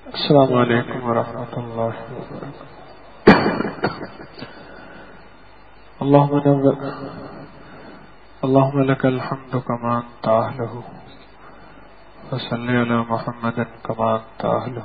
السلام علیکم ورحمۃ اللہ وبرکاتہ. اللهم لك الحمد كما أنت أهله وصل على محمد كما أنت أهله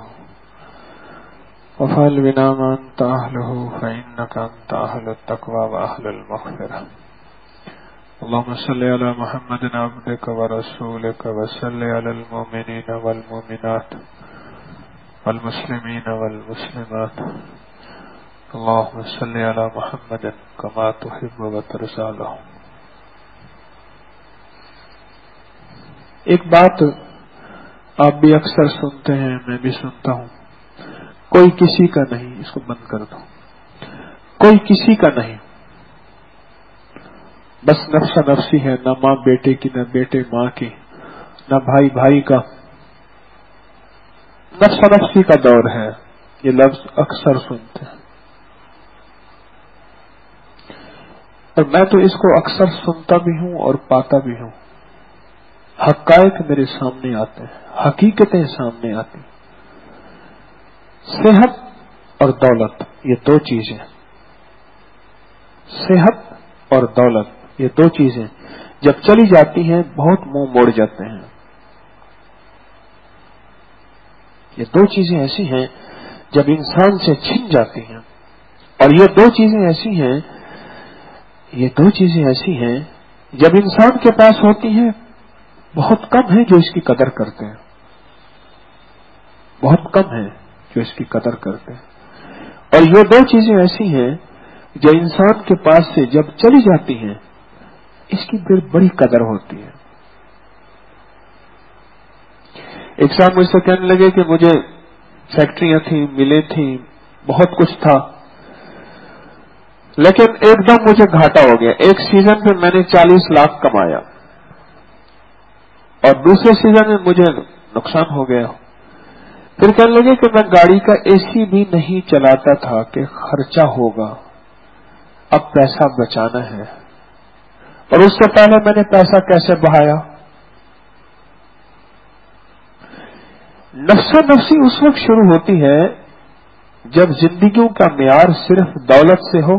وفعل بنا ما أنت أهله فإنك أنت أهل التقوى وأهل المغفرة. اللهم صل على محمد عبدك ورسولك وصل على المؤمنين والمؤمنات والمسلمين والمسلمات. اللهم صل على محمد كما تحب وترضى له. ایک بات آپ بھی اکثر سنتے ہیں، میں بھی سنتا ہوں، کوئی کسی کا نہیں. اس کو بند کر دو. کوئی کسی کا نہیں، بس نفس نفسی ہے. نہ ماں بیٹے کی، نہ بیٹے ماں کی، نہ بھائی بھائی کا. نفس نفسی کا دور ہے. یہ لفظ اکثر سنتے ہیں اور میں تو اس کو اکثر سنتا بھی ہوں اور پاتا بھی ہوں. حقائق میرے سامنے آتے ہیں، حقیقتیں سامنے آتی. صحت اور دولت یہ دو چیزیں، صحت اور دولت یہ دو چیزیں جب چلی جاتی ہیں بہت منہ موڑ جاتے ہیں. یہ دو چیزیں ایسی ہیں جب انسان سے چھن جاتی ہیں، اور یہ دو چیزیں ایسی ہیں، یہ دو چیزیں ایسی ہیں جب انسان کے پاس ہوتی ہیں بہت کم ہے جو اس کی قدر کرتے ہیں، بہت کم ہے جو اس کی قدر کرتے ہیں. اور یہ دو چیزیں ایسی ہیں جو انسان کے پاس سے جب چلی جاتی ہیں اس کی پھر بڑی قدر ہوتی ہے. ایک صاحب مجھ سے کہنے لگے کہ مجھے فیکٹریاں تھیں، ملیں تھیں، بہت کچھ تھا، لیکن ایک دم مجھے گھاٹا ہو گیا. ایک سیزن پہ میں نے 40 لاکھ کمایا اور دوسرے سیزن میں مجھے نقصان ہو گیا. پھر کہنے لگے کہ میں گاڑی کا اے سی بھی نہیں چلاتا تھا کہ خرچہ ہوگا، اب پیسہ بچانا ہے. اور اس سے پہلے میں نے پیسہ کیسے بہایا؟ نفس نفسی اس وقت شروع ہوتی ہے جب زندگیوں کا معیار صرف دولت سے ہو،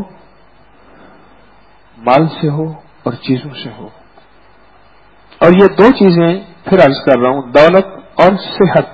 مال سے ہو اور چیزوں سے ہو. اور یہ دو چیزیں پھر عرض کر رہا ہوں، دولت اور صحت،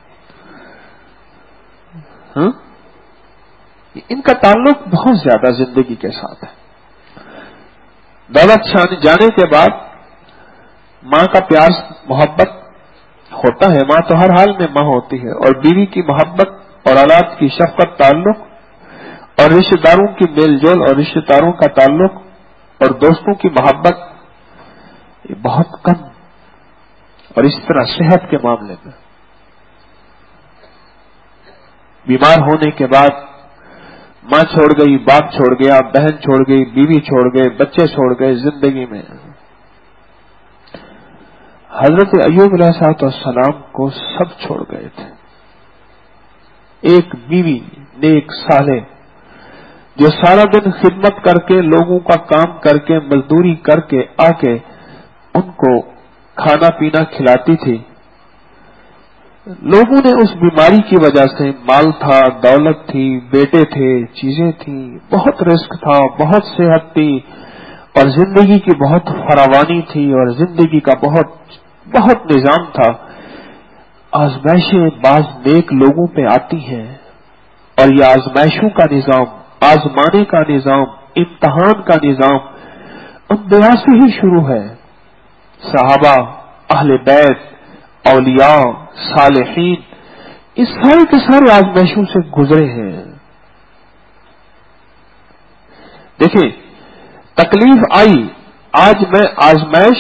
ان کا تعلق بہت زیادہ زندگی کے ساتھ ہے. دولت جانے کے بعد ماں کا پیار محبت ہوتا ہے، ماں تو ہر حال میں ماں ہوتی ہے، اور بیوی کی محبت اور اولاد کی شفقت، تعلق اور رشتہ داروں کی میل جول اور رشتہ داروں کا تعلق اور دوستوں کی محبت یہ بہت کم. اور اس طرح صحت کے معاملے میں بیمار ہونے کے بعد ماں چھوڑ گئی، باپ چھوڑ گیا، بہن چھوڑ گئی، بیوی چھوڑ گئے، بچے چھوڑ گئے. زندگی میں حضرت ایوب علیہ السلام کو سب چھوڑ گئے تھے. ایک بیوی نیک صالح جو سارا دن خدمت کر کے، لوگوں کا کام کر کے، مزدوری کر کے آ کے ان کو کھانا پینا کھلاتی تھی. لوگوں نے اس بیماری کی وجہ سے، مال تھا، دولت تھی، بیٹے تھے، چیزیں تھیں، بہت رزق تھا، بہت صحت تھی، اور زندگی کی بہت فراوانی تھی، اور زندگی کا بہت نظام تھا. آزمائشیں بعض نیک لوگوں پہ آتی ہیں، اور یہ آزمائشوں کا نظام، آزمانے کا نظام، امتحان کا نظام انبیاء سے ہی شروع ہے. صحابہ، اہل بیت، اولیاء، صالحین، اس سارے کے سارے آزمائشوں سے گزرے ہیں. دیکھیں، تکلیف آئی. آج میں آزمائش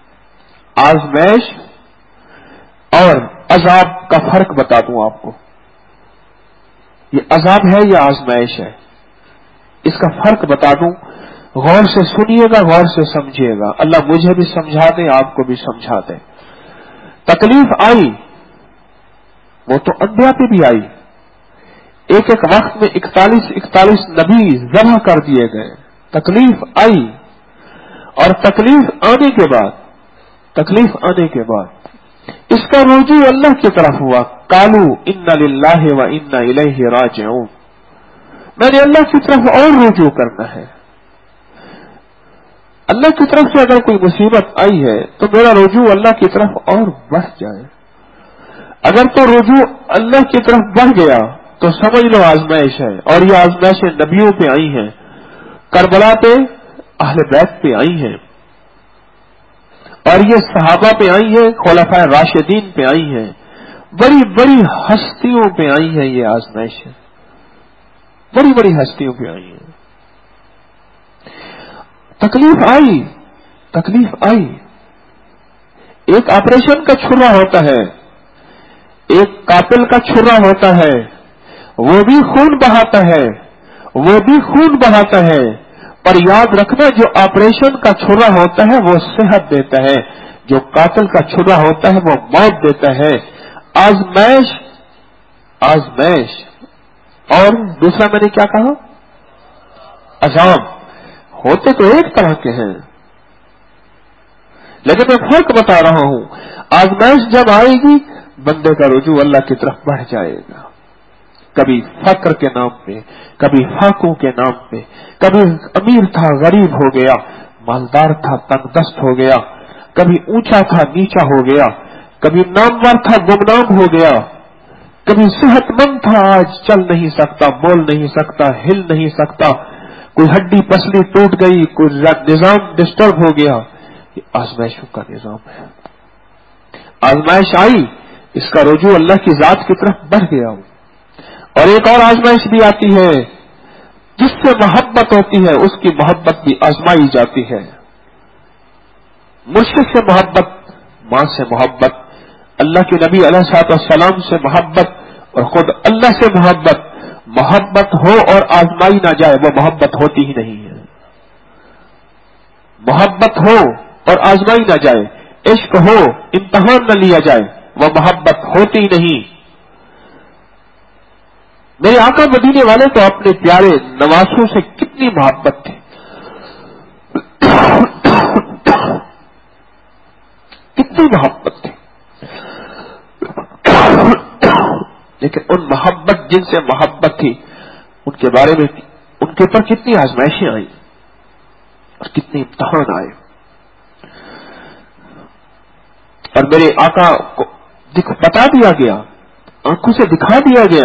اور عذاب کا فرق بتا دوں آپ کو. یہ عذاب ہے یا آزمائش ہے، اس کا فرق بتا دوں. غور سے سنیے گا، غور سے سمجھیے گا. اللہ مجھے بھی سمجھا دے، آپ کو بھی سمجھا دے. تکلیف آئی، وہ تو انبیاء پہ بھی آئی. ایک وقت میں 41 نبی ذبح کر دیے گئے. تکلیف آئی، اور تکلیف آنے کے بعد اس کا رجوع اللہ کی طرف ہوا. قالوا انا للہ و انا الیہ راجعون. میں نے اللہ کی طرف اور رجوع کرنا ہے. اللہ کی طرف سے اگر کوئی مصیبت آئی ہے تو میرا رجوع اللہ کی طرف اور بڑھ جائے. اگر تو رجوع اللہ کی طرف بڑھ گیا تو سمجھ لو آزمائش ہے. اور یہ آزمائشیں نبیوں پہ آئی ہیں, کربلا پہ اہل بیت پہ آئی ہیں, اور یہ صحابہ پہ آئی ہیں, خلفائے راشدین پہ آئی ہیں, بڑی بڑی ہستیوں پہ آئی ہیں. یہ آزمائشیں بڑی بڑی ہستیوں پہ آئی ہیں. تکلیف آئی. ایک آپریشن کا چھرا ہوتا ہے, ایک قاتل کا چھرا ہوتا ہے, وہ بھی خون بہاتا ہے, پر یاد رکھنا جو آپریشن کا چھرا ہوتا ہے وہ صحت دیتا ہے, جو قاتل کا چھرا ہوتا ہے وہ موت دیتا ہے. آزمائش اور دوسرا میں نے کیا کہا, عذاب, ہوتے تو ایک طرح کے ہیں لیکن میں فرق بتا رہا ہوں. آزمائش جب آئے گی بندے کا رجوع اللہ کی طرف بڑھ جائے گا. کبھی فقر کے نام پہ, کبھی فاقوں کے نام پہ, کبھی امیر تھا غریب ہو گیا, مالدار تھا تنگ دست ہو گیا, کبھی اونچا تھا نیچا ہو گیا, کبھی نامور تھا گمنام ہو گیا, کبھی صحت مند تھا آج چل نہیں سکتا, بول نہیں سکتا, ہل نہیں سکتا, کوئی ہڈی پسلی ٹوٹ گئی, کوئی نظام ڈسٹرب ہو گیا. یہ آزمائشوں کا نظام ہے. آزمائش آئی, اس کا رجوع اللہ کی ذات کی طرف بڑھ گیا. اور ایک اور آزمائش بھی آتی ہے, جس سے محبت ہوتی ہے اس کی محبت بھی آزمائی جاتی ہے. مرشد سے محبت, ماں سے محبت, اللہ کے نبی علیہ الصلوۃ والسلام سے محبت, اور خود اللہ سے محبت ہو اور آزمائی نہ جائے وہ محبت ہوتی ہی نہیں ہے. محبت ہو اور آزمائی نہ جائے, عشق ہو امتحان نہ لیا جائے, وہ محبت ہوتی نہیں. میرے آقا مدینے والے تو اپنے پیارے نواسوں سے کتنی محبت تھی, کتنی محبت تھی, لیکن ان محبت جن سے محبت تھی ان کے بارے میں ان کے اوپر کتنی آزمائشیں آئیں اور کتنے امتحان آئے. اور میرے آقا کو بتا دیا گیا, آنکھوں سے دکھا دیا گیا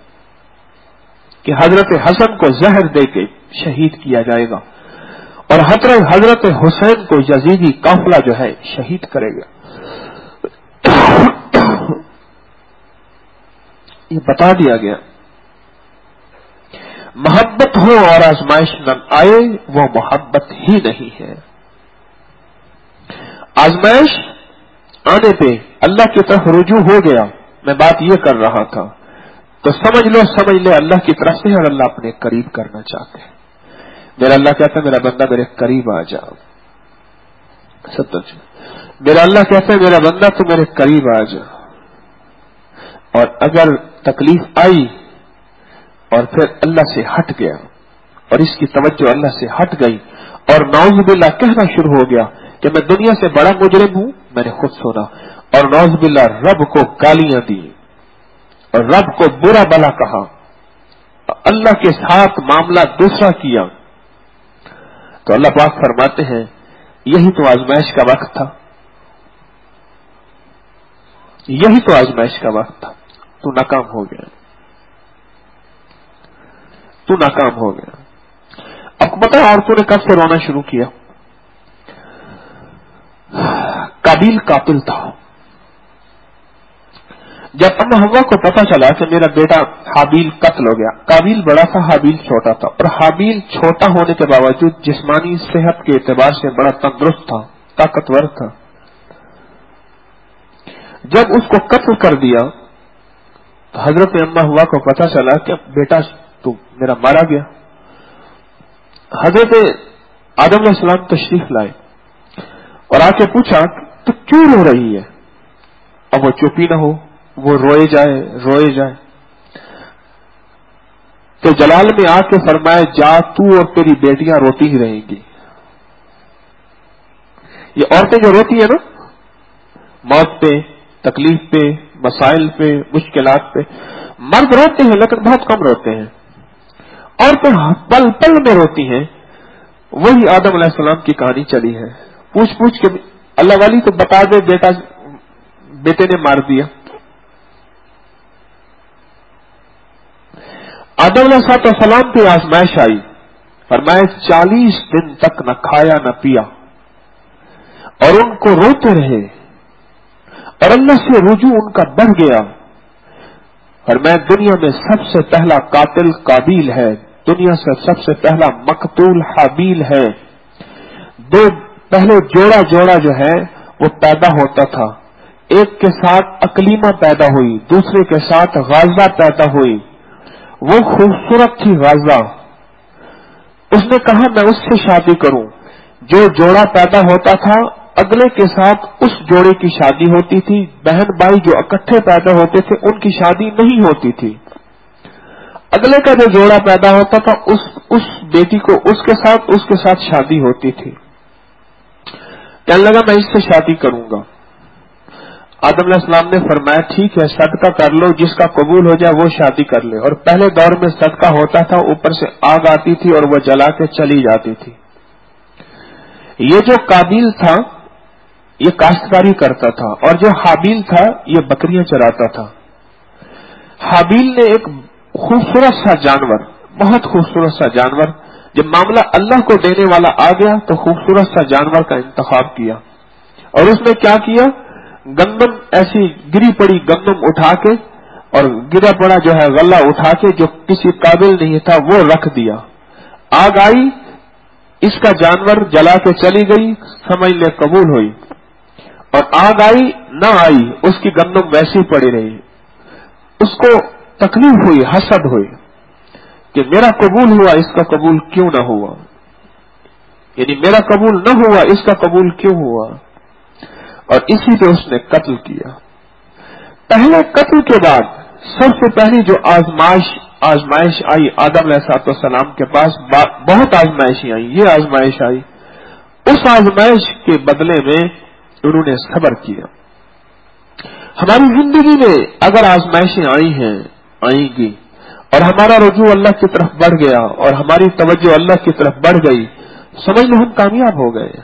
کہ حضرت حسن کو زہر دے کے شہید کیا جائے گا, اور حضرت حسین کو یزیدی قافلہ جو ہے شہید کرے گا. یہ بتا دیا گیا. محبت ہو اور آزمائش نہ آئے وہ محبت ہی نہیں ہے. آزمائش آنے پہ اللہ کی طرف رجوع ہو گیا. میں بات یہ کر رہا تھا تو سمجھ لے اللہ کی طرف سے, اور اللہ اپنے قریب کرنا چاہتے ہیں. میرا اللہ کہتا ہے میرا بندہ میرے قریب آ جا. میرا اللہ کہتا ہے میرا بندہ تو میرے قریب آ جا. اور اگر تکلیف آئی اور پھر اللہ سے ہٹ گیا اور اس کی توجہ اللہ سے ہٹ گئی اور نعوذ باللہ کہنا شروع ہو گیا کہ میں دنیا سے بڑا مجرم ہوں, میں نے خود سنا, اور نعوذ باللہ رب کو گالیاں دی اور رب کو برا بلا کہا, اللہ کے ساتھ معاملہ دوسرا کیا, تو اللہ پاک فرماتے ہیں یہی تو آزمائش کا وقت تھا, یہی تو آزمائش کا وقت تھا. تو ناکام ہو گیا, تو ناکام ہو گیا. اب پتہ ہے عورتوں نے کب سے رونا شروع کیا؟ قابیل قاتل تھا. جب اما حوا کو پتا چلا کہ میرا بیٹا حابیل قتل ہو گیا, قابیل بڑا تھا, حابیل چھوٹا تھا, اور حابیل چھوٹا ہونے کے باوجود جسمانی صحت کے اعتبار سے بڑا تندرست تھا, طاقتور تھا. جب اس کو قتل کر دیا تو حضرت اما حوا کو پتا چلا کہ بیٹا تو میرا مارا گیا. حضرت آدم علیہ السلام تشریف لائے اور آ کے پوچھا تو کیوں رو رہی ہے؟ اب وہ چپی نہ ہو, وہ روئے جائے. تو جلال میں آ کے فرمائے جا تو اور تیری بیٹیاں روتی ہی رہیں گی. یہ عورتیں جو روتی ہیں نا موت پہ تکلیف پہ، مسائل پہ، مشکلات پہ۔ مرد روتے ہیں لیکن بہت کم روتے ہیں، عورتیں پل پل میں روتی ہیں۔ وہی آدم علیہ السلام کی کہانی چلی ہے، پوچھ پوچھ کے اللہ والی تو بتا دے بیٹے نے مار دیا۔ آدم علیہ السلام پہ آزمائش آئی، فرمایا 40 دن تک نہ کھایا نہ پیا، اور ان کو روتے رہے، اور اللہ سے رجوع ان کا بڑھ گیا۔ فرمایا دنیا میں سب سے پہلا قاتل قابیل ہے، دنیا سے سب سے پہلا مقتول حابیل ہے۔ دو پہلے جوڑا جو ہے وہ پیدا ہوتا تھا، ایک کے ساتھ اکلیمہ پیدا ہوئی، دوسرے کے ساتھ غازہ پیدا ہوئی۔ وہ خوبصورت تھی غازہ، اس نے کہا میں اس سے شادی کروں۔ جو جوڑا پیدا ہوتا تھا اگلے کے ساتھ اس جوڑے کی شادی ہوتی تھی، بہن بھائی جو اکٹھے پیدا ہوتے تھے ان کی شادی نہیں ہوتی تھی۔ اگلے کا جو جوڑا پیدا ہوتا تھا اس بیٹی کو اس کے ساتھ شادی ہوتی تھی۔ کہنے لگا میں اس سے شادی کروں گا۔ آدم علیہ السلام نے فرمایا ٹھیک ہے، صدقہ کر لو، جس کا قبول ہو جائے وہ شادی کر لے۔ اور پہلے دور میں صدقہ ہوتا تھا، اوپر سے آگ آتی تھی اور وہ جلا کے چلی جاتی تھی۔ یہ جو قابیل تھا یہ کاشتکاری کرتا تھا، اور جو حابیل تھا یہ بکریاں چراتا تھا۔ حابیل نے ایک خوبصورت سا جانور، بہت خوبصورت سا جانور، جب معاملہ اللہ کو دینے والا آ گیا تو خوبصورت سا جانور کا انتخاب کیا، اور اس نے کیا کیا، گندم ایسی گری پڑی گندم اٹھا کے، اور گرا پڑا جو ہے غلہ اٹھا کے جو کسی قابل نہیں تھا وہ رکھ دیا۔ آگ آئی، اس کا جانور جلا کے چلی گئی، سمجھ لے قبول ہوئی، اور آگ آئی نہ آئی، اس کی گندم ویسی پڑی رہی۔ اس کو تکلیف ہوئی، حسد ہوئی کہ میرا قبول ہوا، اس کا قبول کیوں نہ ہوا، یعنی میرا قبول نہ ہوا، اس کا قبول کیوں ہوا، اور اسی پہ اس نے قتل کیا۔ پہلے قتل کے بعد سب سے پہلی جو آزمائش آئی آدم علیہ السلام کے پاس، بہت آزمائشیں آئی، یہ آزمائش آئی، اس آزمائش کے بدلے میں انہوں نے صبر کیا۔ ہماری زندگی میں اگر آزمائشیں آئیں گی اور ہمارا رجوع اللہ کی طرف بڑھ گیا اور ہماری توجہ اللہ کی طرف بڑھ گئی، سمجھ لو ہم کامیاب ہو گئے۔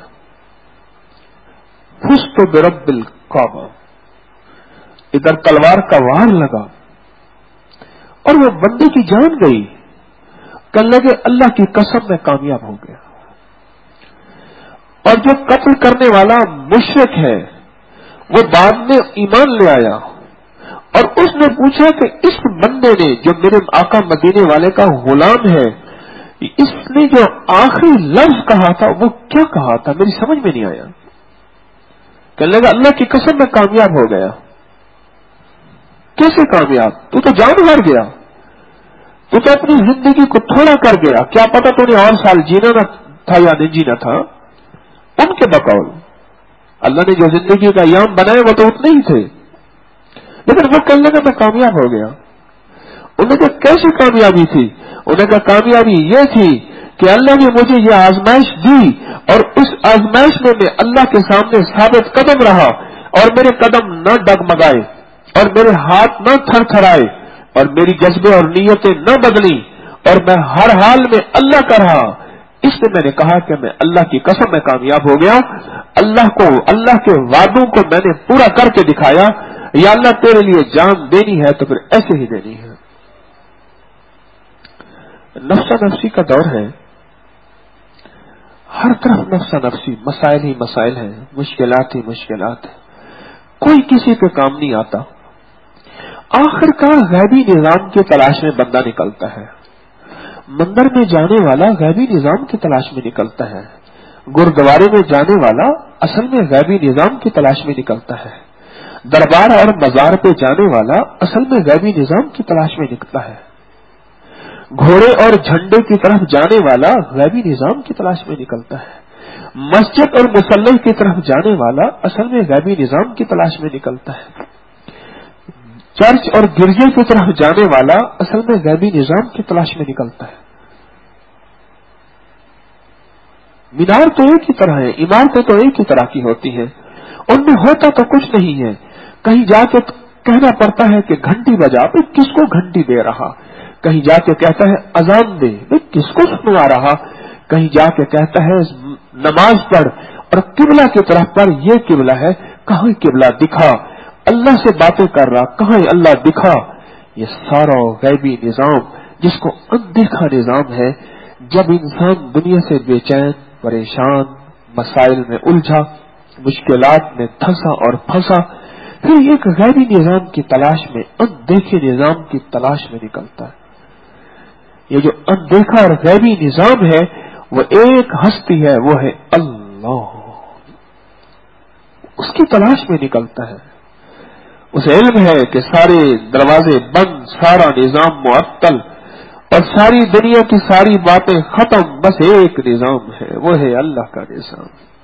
فزت برب الکعبہ، ادھر تلوار کا وار لگا اور وہ بندے کی جان گئی، کہنے لگے اللہ کی قسم میں کامیاب ہو گیا۔ اور جو قتل کرنے والا مشرک ہے وہ بعد میں ایمان لے آیا، اور اس نے پوچھا کہ اس بندے نے جو میرے آقا مدینے والے کا غلام ہے، اس نے جو آخری لفظ کہا تھا وہ کیا کہا تھا، میری سمجھ میں نہیں آیا۔ کہنے لگا اللہ کی قسم میں کامیاب ہو گیا۔ کیسے کامیاب؟ تو جان ہار گیا، تو اپنی زندگی کو تھوڑا کر گیا، کیا پتا تو نے اور سال جینا نہ تھا یا نہیں جینا تھا۔ ان کے بقول اللہ نے جو زندگی کا ایام بنائے وہ تو اتنے ہی تھے، لیکن وہ کہنے لگا میں کامیاب ہو گیا۔ انہوں نے کہا کیسی کامیابی تھی؟ انہوں نے کہا کامیابی یہ تھی کہ اللہ نے مجھے یہ آزمائش دی، اور اس آزمائش میں میں اللہ کے سامنے ثابت قدم رہا، اور میرے قدم نہ ڈگمگائے، اور میرے ہاتھ نہ تھر تھرائے، اور میری جذبے اور نیتیں نہ بدلی، اور میں ہر حال میں اللہ کا رہا۔ اس سے میں نے کہا کہ میں اللہ کی قسم میں کامیاب ہو گیا۔ اللہ کے وعدوں کو میں نے پورا کر کے دکھایا۔ یا اللہ تیرے لیے جان دینی ہے تو پھر ایسے ہی دینی ہے۔ نفسا نفسی کا دور ہے، ہر طرف نفسا نفسی، مسائل ہی مسائل ہیں، مشکلات ہی مشکلات ہیں، کوئی کسی پہ کام نہیں آتا۔ آخر کار غیبی نظام کی تلاش میں بندہ نکلتا ہے، مندر میں جانے والا غیبی نظام کی تلاش میں نکلتا ہے، گردوارے میں جانے والا اصل میں غیبی نظام کی تلاش میں نکلتا ہے، دربار اور مزار پہ جانے والا اصل میں غیبی نظام کی تلاش میں نکلتا ہے، گھوڑے اور جھنڈے کی طرف جانے والا غیبی نظام کی تلاش میں نکلتا ہے، مسجد اور مصلی کی طرف جانے والا اصل میں غیبی نظام کی تلاش میں نکلتا ہے، چرچ اور گرجے کی طرف جانے والا اصل میں غیبی نظام کی تلاش میں نکلتا ہے۔ مینار تو ایک ہی طرح ہے، عمارتیں تو ایک ہی طرح کی ہوتی ہیں، ان میں ہوتا تو کچھ نہیں ہے، کہیں جا کے کہنا پڑتا ہے کہ گھنٹی بجا، بھائی کس کو گھنٹی دے رہا؟ کہیں جا کے کہتا ہے اذان دے، بھائی کس کو سنوا رہا؟ کہیں جا کے کہتا ہے نماز پڑھ اور قبلہ کی طرف پر، یہ قبلہ ہے، کہاں قبلہ دکھا؟ اللہ سے باتیں کر رہا، کہاں اللہ دکھا؟ یہ سارا غیبی نظام جس کو اندیکھا نظام ہے، جب انسان دنیا سے بے چین، پریشان، مسائل میں الجھا، مشکلات میں دھنسا اور پھنسا، پھر ایک غیبی نظام کی تلاش میں، اندیکھے نظام کی تلاش میں نکلتا ہے۔ یہ جو اندیکھا اور غیبی نظام ہے وہ ایک ہستی ہے، وہ ہے اللہ، اس کی تلاش میں نکلتا ہے۔ اسے علم ہے کہ سارے دروازے بند، سارا نظام معطل اور ساری دنیا کی ساری باتیں ختم، بس ایک نظام ہے، وہ ہے اللہ کا نظام۔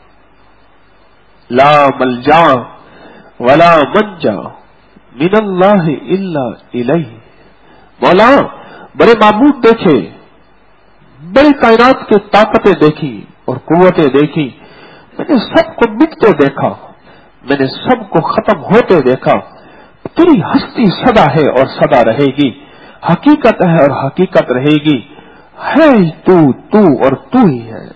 لا ملجا ولا منجا من اللہ الا الیہ۔ مولا بڑے معبود دیکھے، بڑی کائنات کی طاقتیں دیکھی اور قوتیں دیکھی، میں نے سب کو مٹتے دیکھا، میں نے سب کو ختم ہوتے دیکھا، تیری ہستی سدا ہے اور سدا رہے گی، حقیقت ہے اور حقیقت رہے گی، ہے تو اور تو ہی ہے۔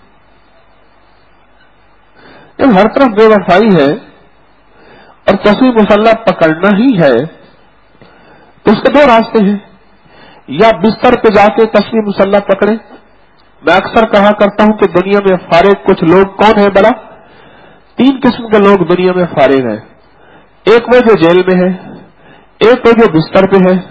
جب ہر طرف بے وفائی ہے اور تصویر مسلح پکڑنا ہی ہے تو اس کے دو راستے ہیں، یا بستر پہ جا کے تصویر مسلح پکڑے۔ میں اکثر کہا کرتا ہوں کہ دنیا میں فارغ کچھ لوگ کون ہیں بلا؟ 3 قسم کے لوگ دنیا میں فارغ ہیں، ایک وہ جو جیل میں ہے، ایک وہ جو بستر پہ ہے۔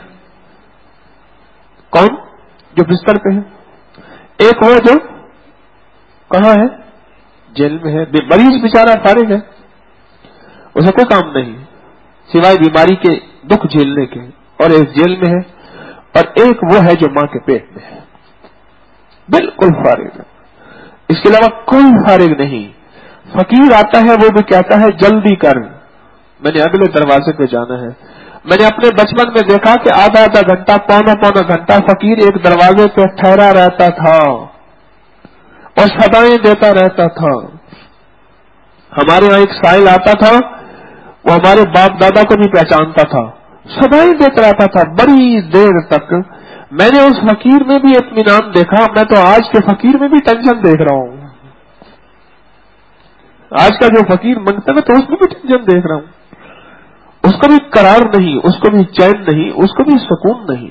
کون؟ جو بستر پہ ہے۔ ایک وہ جو کہاں ہے؟ جیل میں ہے۔ مریض بیچارہ فارغ ہے، اسے کوئی کام نہیں سوائے بیماری کے دکھ جھیلنے کے، اور ایک جیل میں ہے، اور ایک وہ ہے جو ماں کے پیٹ میں ہے، بالکل فارغ ہے، اس کے علاوہ کوئی فارغ نہیں۔ فقیر آتا ہے وہ بھی کہتا ہے جلدی کر، میں نے اگلے دروازے پہ جانا ہے۔ میں نے اپنے بچپن میں دیکھا کہ آدھا گھنٹہ، پونا گھنٹہ فقیر ایک دروازے پہ ٹھہرا رہتا تھا اور صدائیں دیتا رہتا تھا۔ ہمارے یہاں ایک سائل آتا تھا، وہ ہمارے باپ دادا کو بھی پہچانتا تھا، صدائیں دیتا رہتا تھا بڑی دیر تک۔ میں نے اس فقیر میں بھی اطمینان دیکھا، میں تو آج کے فقیر میں بھی ٹینشن دیکھ رہا ہوں۔ آج کا جو فقیر منگتا ہے تو اس میں بھی ٹینشن دیکھ رہا ہوں، اس کو بھی قرار نہیں، اس کو بھی چین نہیں، اس کو بھی سکون نہیں۔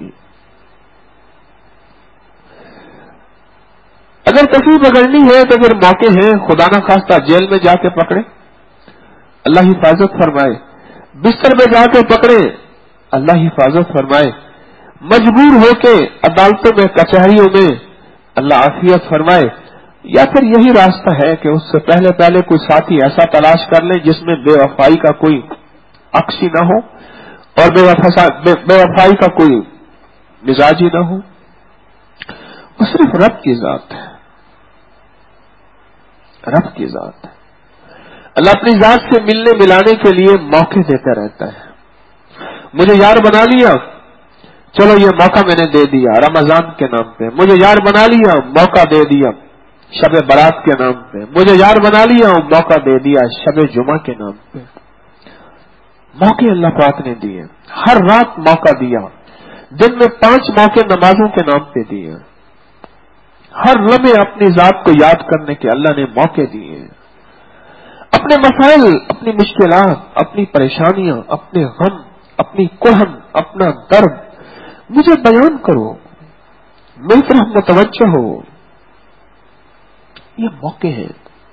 اگر کسی پکڑنی ہے تو پھر موقع ہیں، خدا نہ خواستہ جیل میں جا کے پکڑے، اللہ حفاظت فرمائے، بستر میں جا کے پکڑے، اللہ حفاظت فرمائے، مجبور ہو کے عدالتوں میں، کچہریوں میں، اللہ عافیت فرمائے، یا پھر یہی راستہ ہے کہ اس سے پہلے کوئی ساتھی ایسا تلاش کر لیں جس میں بے وفائی کا کوئی عکس ہی نہ ہو اور بے وفائی کا کوئی مزاج ہی نہ ہو، وہ صرف رب کی ذات ہے، رب کی ذات ہے۔ اللہ اپنی ذات سے ملنے ملانے کے لیے موقع دیتا رہتا ہے۔ مجھے یار بنا لیا، چلو یہ موقع میں نے دے دیا رمضان کے نام پہ، مجھے یار بنا لیا، موقع دے دیا شب برات کے نام پہ، مجھے یار بنا لیا، موقع دے دیا شب جمعہ کے نام پہ۔ موقع اللہ پاک نے دیے، ہر رات موقع دیا، دن میں 5 موقع نمازوں کے نام پہ دیے، ہر لمحے اپنی ذات کو یاد کرنے کے اللہ نے موقع دیے۔ اپنے مسائل، اپنی مشکلات، اپنی پریشانیاں، اپنے غم، اپنی کڑھن، اپنا درد مجھے بیان کرو، میری طرف متوجہ ہو، یہ موقع ہے۔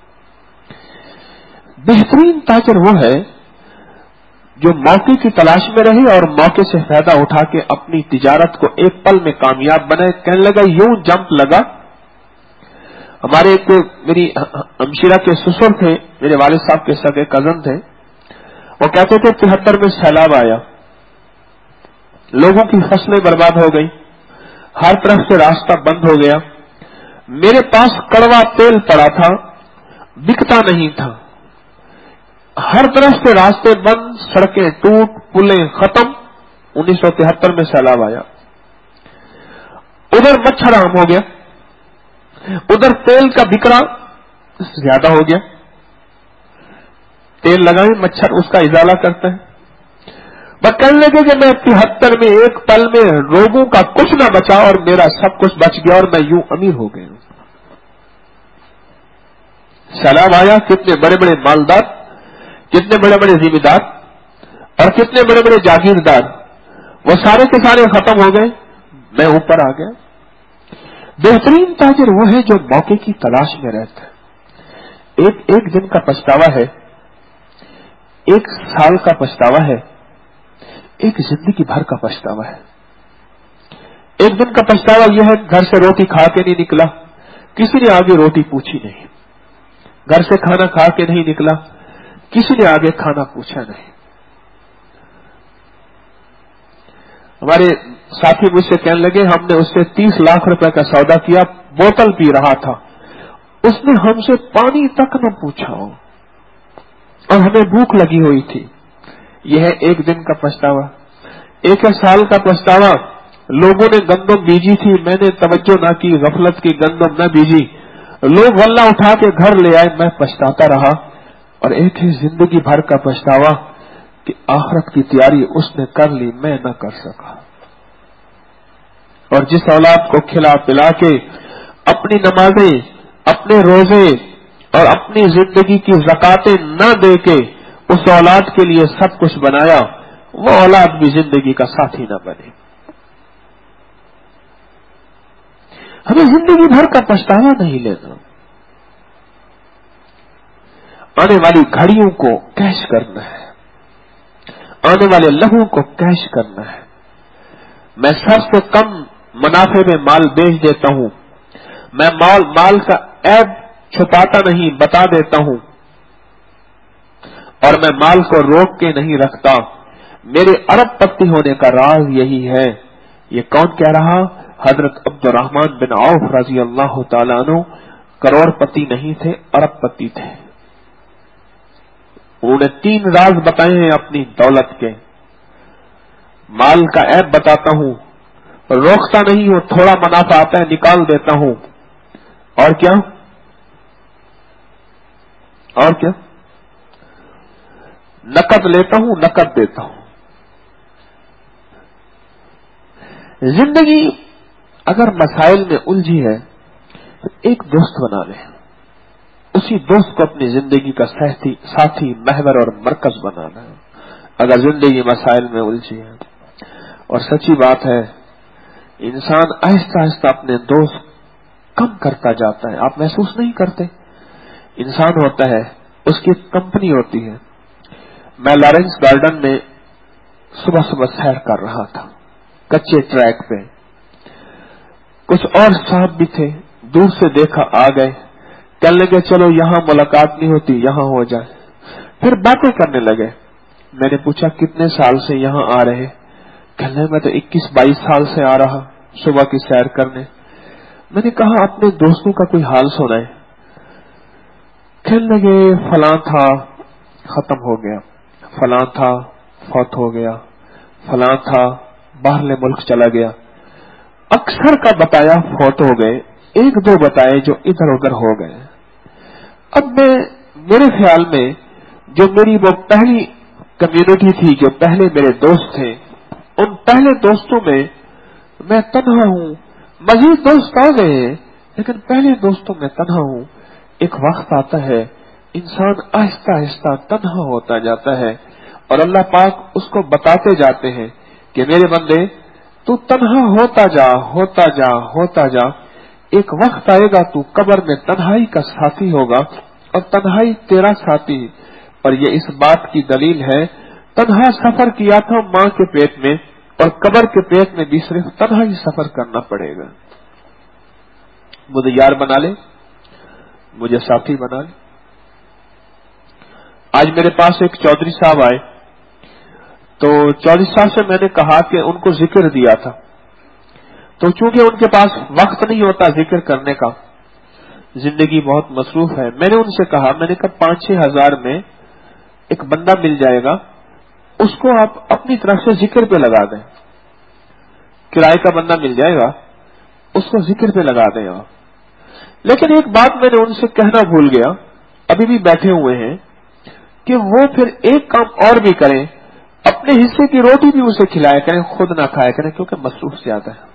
بہترین تاجر وہ ہے جو موقع کی تلاش میں رہے اور موقع سے فائدہ اٹھا کے اپنی تجارت کو ایک پل میں کامیاب بنائے۔ کہنے لگا یوں جمپ لگا، ہمارے ایک میری ہمشیرہ کے سسر تھے، میرے والد صاحب کے سگے کزن تھے، وہ کہتے تھے 73 میں سیلاب آیا، لوگوں کی فصلیں برباد ہو گئی، ہر طرف سے راستہ بند ہو گیا، میرے پاس کڑوا تیل پڑا تھا، بکتا نہیں تھا، ہر طرف سے راستے بند، سڑکیں ٹوٹ، پلیں ختم۔ 1973 میں سیلاب آیا، ادھر مچھر عام ہو گیا، ادھر تیل کا بکرا زیادہ ہو گیا، تیل لگائیں مچھر اس کا ازالہ کرتا ہے، وہ کہنے لگے کہ میں 73 میں ایک پل میں روگوں کا کچھ نہ بچا اور میرا سب کچھ بچ گیا اور میں یوں امیر ہو گیا. سیلاب آیا، کتنے بڑے بڑے مالدار، کتنے بڑے بڑے ذمہ دار اور کتنے بڑے بڑے جاگیردار، وہ سارے کے سارے ختم ہو گئے، میں اوپر آ گیا. بہترین تاجر وہ ہے جو موقع کی تلاش میں رہتا ہے. ایک دن کا پچھتاوا ہے، ایک سال کا پچھتاوا ہے، ایک زندگی بھر کا پچھتاوا ہے. ایک دن کا پچھتاوا یہ ہے گھر سے روٹی کھا کے نہیں نکلا، کسی نے آگے روٹی پوچھی نہیں. گھر سے کھانا کھا کے نہیں نکلا، کسی نے آگے کھانا پوچھا نہیں. ہمارے ساتھی مجھ سے کہنے لگے ہم نے اس سے 30 لاکھ روپے کا سودا کیا، بوتل پی رہا تھا، اس نے ہم سے پانی تک نہ پوچھا ہو اور ہمیں بھوک لگی ہوئی تھی. یہ ہے ایک دن کا پچھتاوا. ایک سال کا پچھتاوا، لوگوں نے گندم بیجی تھی، میں نے توجہ نہ کی، غفلت کی، گندم نہ بیجی، لوگ غلہ اٹھا کے گھر لے آئے، میں پچھتاتا رہا. اور ایک ہی زندگی بھر کا پچھتاوا کہ آخرت کی تیاری اس نے کر لی، میں نہ کر سکا. اور جس اولاد کو کھلا پلا کے اپنی نمازیں، اپنے روزے اور اپنی زندگی کی زکاتیں نہ دے کے اس اولاد کے لیے سب کچھ بنایا، وہ اولاد بھی زندگی کا ساتھی نہ بنے. ہمیں زندگی بھر کا پچھتاوا نہیں لینا، آنے والی گھڑیوں کو کیش کرنا ہے، آنے والے لمحوں کو کیش کرنا ہے. میں سب سے کم منافع میں مال بیچ دیتا ہوں، میں مال کا عیب چھپاتا نہیں، بتا دیتا ہوں، اور میں مال کو روک کے نہیں رکھتا. میرے ارب پتی ہونے کا راز یہی ہے. یہ کون کہہ رہا؟ حضرت عبد الرحمن بن عوف رضی اللہ تعالیٰ عنہ کروڑ پتی نہیں تھے، ارب پتی تھے. انہوں نے 3 راز بتائے ہیں اپنی دولت کے. مال کا عیب بتاتا ہوں، روکتا نہیں ہوں، تھوڑا منافع آتا ہے نکال دیتا ہوں، اور کیا نقد لیتا ہوں، نقد دیتا ہوں. زندگی اگر مسائل میں الجھی ہے تو ایک دوست بنا لیں، اسی دوست کو اپنی زندگی کا ساتھی، محور اور مرکز بنانا ہے اگر زندگی مسائل میں الجھی ہے. اور سچی بات ہے، انسان آہستہ آہستہ اپنے دوست کم کرتا جاتا ہے. آپ محسوس نہیں کرتے؟ انسان ہوتا ہے، اس کی کمپنی ہوتی ہے. میں لارنس گارڈن میں صبح صبح سیر کر رہا تھا کچے ٹریک پہ. کچھ اور صاحب بھی تھے، دور سے دیکھا آ گئے، کہنے لگے چلو یہاں ملاقات نہیں ہوتی، یہاں ہو جائے. پھر باتیں کرنے لگے. میں نے پوچھا کتنے سال سے یہاں آ رہے؟ کہنے لگے میں تو 21-22 سال سے آ رہا صبح کی سیر کرنے. میں نے کہا اپنے دوستوں کا کوئی حال سنائے. کہنے لگے فلاں تھا ختم ہو گیا، فلاں تھا فوت ہو گیا، فلاں تھا باہرلے ملک چلا گیا. اکثر کا بتایا فوت ہو گئے، 1-2 بتائے جو ادھر ادھر ہو گئے. اب میرے خیال میں جو میری وہ پہلی کمیونٹی تھی، جو پہلے میرے دوست تھے، ان پہلے دوستوں میں تنہا ہوں. مزید دوست آ گئے ہیں لیکن پہلے دوستوں میں تنہا ہوں. ایک وقت آتا ہے انسان آہستہ آہستہ تنہا ہوتا جاتا ہے اور اللہ پاک اس کو بتاتے جاتے ہیں کہ میرے بندے تو تنہا ہوتا جا ہوتا جا ہوتا جا، ایک وقت آئے گا تو قبر میں تنہائی کا ساتھی ہوگا اور تنہائی تیرا ساتھی. اور یہ اس بات کی دلیل ہے، تنہا سفر کیا تھا ماں کے پیٹ میں اور قبر کے پیٹ میں بھی صرف تنہا ہی سفر کرنا پڑے گا. مجھے یار بنا لے، مجھے ساتھی بنا لے. آج میرے پاس ایک چودھری صاحب آئے تو چودھری صاحب سے میں نے کہا کہ ان کو ذکر دیا تھا، تو چونکہ ان کے پاس وقت نہیں ہوتا ذکر کرنے کا، زندگی بہت مصروف ہے، میں نے ان سے کہا، میں نے کہا 5-6 ہزار میں ایک بندہ مل جائے گا، اس کو آپ اپنی طرف سے ذکر پہ لگا دیں. کرائے کا بندہ مل جائے گا، اس کو ذکر پہ لگا دیں آپ. لیکن ایک بات میں نے ان سے کہنا بھول گیا، ابھی بھی بیٹھے ہوئے ہیں، کہ وہ پھر ایک کام اور بھی کریں، اپنے حصے کی روٹی بھی اسے کھلایا کریں، خود نہ کھایا کریں، کیونکہ مصروف زیادہ ہے۔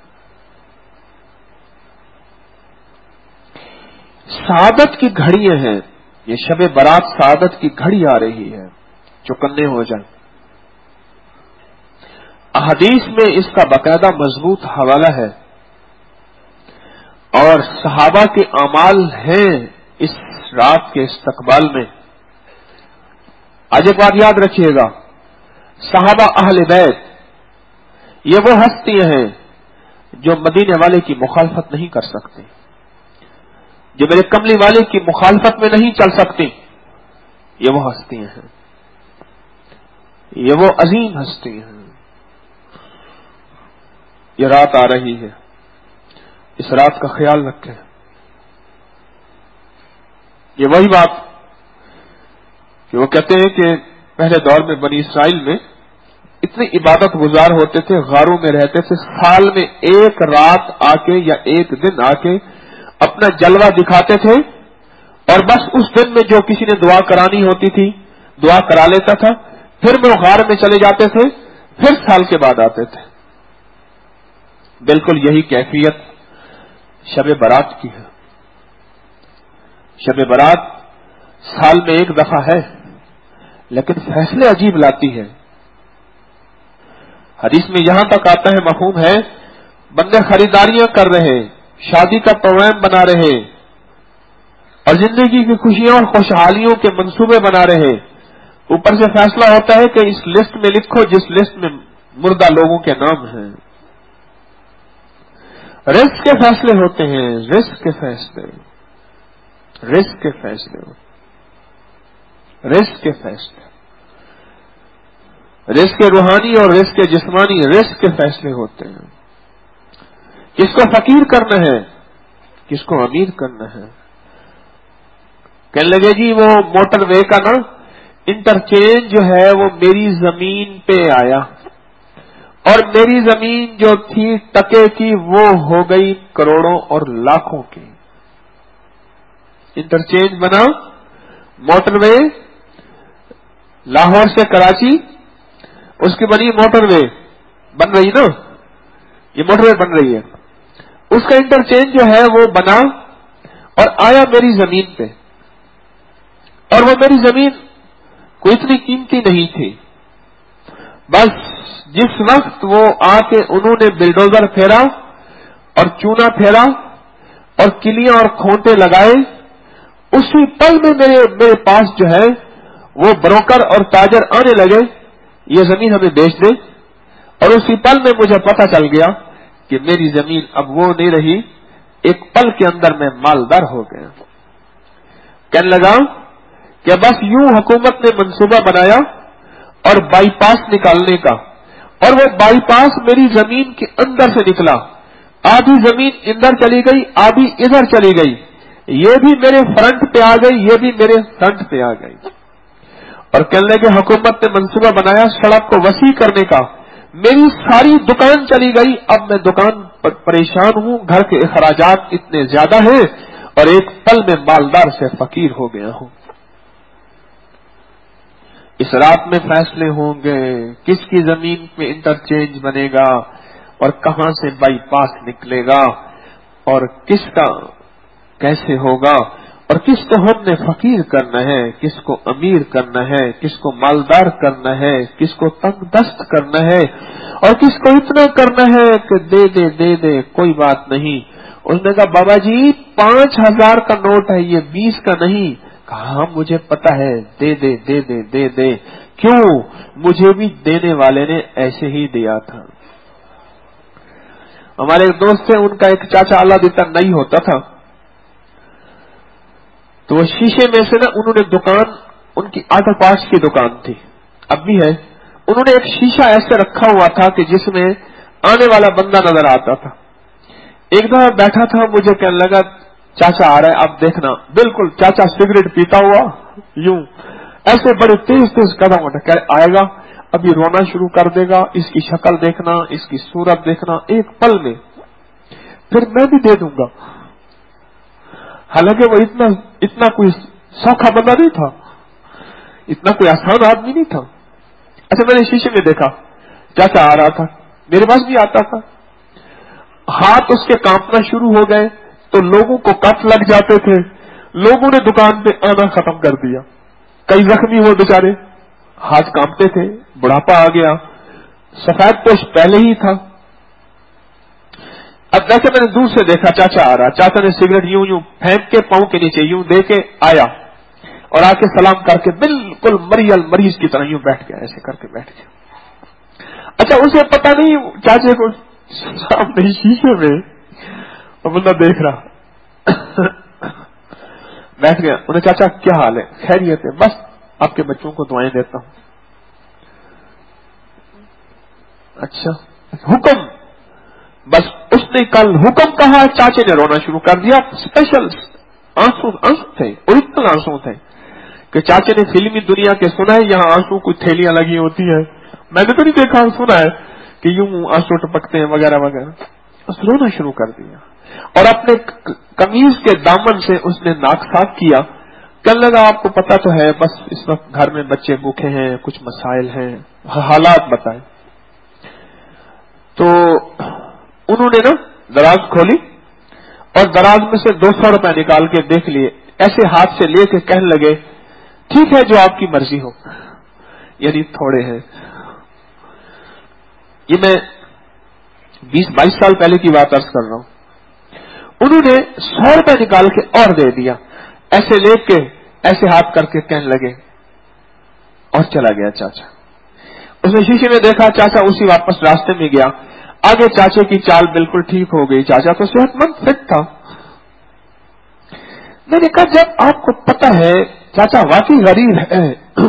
سعادت کی گھڑیاں ہیں، یہ شب برات سعادت کی گھڑی آ رہی ہے، چوکنے ہو جائیں۔ احادیث میں اس کا باقاعدہ مضبوط حوالہ ہے، اور صحابہ کے اعمال ہیں اس رات کے استقبال میں۔ آج ایک بات یاد رکھیے گا، صحابہ اہل بیت یہ وہ ہستیاں ہیں جو مدینے والے کی مخالفت نہیں کر سکتی، جو میرے کملی والے کی مخالفت میں نہیں چل سکتی، یہ وہ ہستیاں ہیں، یہ وہ عظیم ہستیاں ہیں۔ یہ رات آ رہی ہے، اس رات کا خیال رکھیں۔ یہ وہی بات کہ وہ کہتے ہیں کہ پہلے دور میں بنی اسرائیل میں اتنے عبادت گزار ہوتے تھے، غاروں میں رہتے تھے، سال میں ایک رات آ کے یا ایک دن آ کے اپنا جلوہ دکھاتے تھے، اور بس اس دن میں جو کسی نے دعا کرانی ہوتی تھی دعا کرا لیتا تھا، پھر وہ غار میں چلے جاتے تھے، پھر سال کے بعد آتے تھے۔ بالکل یہی کیفیت شب برات کی ہے۔ شب برات سال میں ایک دفعہ ہے، لیکن فیصلے عجیب لاتی ہے۔ حدیث میں یہاں تک آتا ہے، مفہوم ہے، بندے خریداریاں کر رہے، شادی کا پروگرام بنا رہے، اور زندگی کی خوشیوں اور خوشحالیوں کے منصوبے بنا رہے، اوپر سے فیصلہ ہوتا ہے کہ اس لسٹ میں لکھو جس لسٹ میں مردہ لوگوں کے نام ہیں۔ رزق کے فیصلے ہوتے ہیں، رزق کے فیصلے، رزق کے فیصلے، رزق کے فیصلے، رزق روحانی اور رزق جسمانی، رزق کے فیصلے ہوتے ہیں۔ کس کو فقیر کرنا ہے، کس کو امیر کرنا ہے۔ کہنے لگے جی وہ موٹر وے کا نا انٹرچینج جو ہے وہ میری زمین پہ آیا، اور میری زمین جو تھی ٹکے کی وہ ہو گئی کروڑوں اور لاکھوں کی۔ انٹرچینج بنا موٹر وے، لاہور سے کراچی، اس کی بنی موٹر وے بن رہی نا، یہ موٹر وے بن رہی ہے، اس کا انٹرچینج جو ہے وہ بنا اور آیا میری زمین پہ، اور وہ میری زمین کوئی اتنی قیمتی نہیں تھی، بس جس وقت وہ آ کے انہوں نے بلڈوزر پھیرا اور چونا پھیرا اور کلیاں اور کھونٹے لگائے، اسی پل میں میرے پاس جو ہے وہ بروکر اور تاجر آنے لگے، یہ زمین ہمیں بیچ دے، اور اسی پل میں مجھے پتہ چل گیا کہ میری زمین اب وہ نہیں رہی، ایک پل کے اندر میں مالدار ہو گیا۔ کہنے لگا کہ بس یوں حکومت نے منصوبہ بنایا اور بائی پاس نکالنے کا، اور وہ بائی پاس میری زمین کے اندر سے نکلا، آدھی زمین ادھر چلی گئی، آدھی ادھر چلی گئی، یہ بھی میرے فرنٹ پہ آ گئی، یہ بھی میرے فرنٹ پہ آ گئی۔ اور کہنے لگے حکومت نے منصوبہ بنایا سڑک کو وسیع کرنے کا، میری ساری دکان چلی گئی، اب میں دکان پر پریشان ہوں، گھر کے اخراجات اتنے زیادہ ہیں، اور ایک پل میں مالدار سے فقیر ہو گیا ہوں۔ اس رات میں فیصلے ہوں گے، کس کی زمین میں انٹرچینج بنے گا اور کہاں سے بائی پاس نکلے گا، اور کس کا کیسے ہوگا، اور کس کو ہم نے فقیر کرنا ہے، کس کو امیر کرنا ہے، کس کو مالدار کرنا ہے، کس کو تنگ دست کرنا ہے، اور کس کو اتنا کرنا ہے کہ دے دے دے دے کوئی بات نہیں۔ اس نے کہا بابا جی 5000 کا نوٹ ہے، یہ 20 کا نہیں۔ کہا ہاں مجھے پتا ہے، دے دے دے دے دے دے، کیوں؟ مجھے بھی دینے والے نے ایسے ہی دیا تھا۔ ہمارے ایک دوست تھے، ان کا ایک چاچا اللہ دیتا نہیں ہوتا تھا، تو وہ شیشے میں سے نا انہوں نے دکان، ان کی آٹو پارٹس کی دکان تھی، اب بھی ہے، انہوں نے ایک شیشہ ایسے رکھا ہوا تھا کہ جس میں آنے والا بندہ نظر آتا تھا۔ ایک دفعہ بیٹھا تھا، مجھے کہنے لگا چاچا آ رہا ہے، اب دیکھنا، بالکل چاچا سگریٹ پیتا ہوا یوں ایسے بڑے تیز تیز قدم اٹھا آئے گا، ابھی رونا شروع کر دے گا، اس کی شکل دیکھنا، اس کی صورت دیکھنا، ایک پل میں پھر میں بھی دے دوں گا۔ حالانکہ وہ اتنا کوئی سوکھا بندہ نہیں تھا، اتنا کوئی آسان آدمی نہیں تھا، अच्छा, मैंने शीशे में देखा, चाचा आ रहा था, मेरे पास भी आता था, हाथ उसके कांपना शुरू हो गए तो लोगों को कट लग जाते थे, लोगों ने दुकान पे आना खत्म कर दिया, कई जख्मी हुए बेचारे, हाथ कांपते थे, बुढ़ापा आ गया, सफेद पोश पहले ही था। अब वैसे मैंने दूर से देखा चाचा आ रहा, चाचा ने सिगरेट यूं यूं फेंक के पांव के नीचे यूं दे के आया और आके सलाम करके बिल्कुल मरीज की तरह यूं बैठ गया, ऐसे करके बैठ गया। अच्छा, उसे पता नहीं चाचे को सामने शीशे में और बंदा देख रहा बैठ गया। उन्हें चाचा क्या हाल है, खैरियत है, बस आपके बच्चों को दुआएं देता हूं। अच्छा, हुक्म, बस उसने कल हुक्म कहा, चाचे ने रोना शुरू कर दिया। स्पेशल आंसू थे, ओरिजिनल आंसू थे कि चाचे ने फिल्मी दुनिया के सुना है यहाँ आंसू कुछ थैलियां लगी होती है, मैंने तो नहीं देखा, सुना है कि यूं आंसू टपकते हैं वगैरह वगैरह। बस रोना शुरू कर दिया और अपने कमीज के दामन से उसने नाक साफ किया। कहने लगा आपको पता तो है, बस इस वक्त घर में बच्चे भूखे हैं, कुछ मसाइल हैं, हालात बताए। तो उन्होंने ना दराज खोली और दराज में से 200 रुपए निकाल के देख लिए, ऐसे हाथ से लेके कहने लगे ठीक है जो आपकी मर्जी हो, यानी थोड़े हैं। ये मैं 20-22 साल पहले की बात अर्ज कर रहा हूं। उन्होंने 100 रुपए निकाल के और दे दिया, ऐसे लेके ऐसे हाथ करके कहने लगे और चला गया चाचा। उसने शीशे में देखा, चाचा उसी वापस रास्ते में गया, आगे चाचे की चाल बिल्कुल ठीक हो गई, चाचा तो सेहतमंद फिट था। मैंने कहा जब आपको पता है चाचा वाकई गरीब है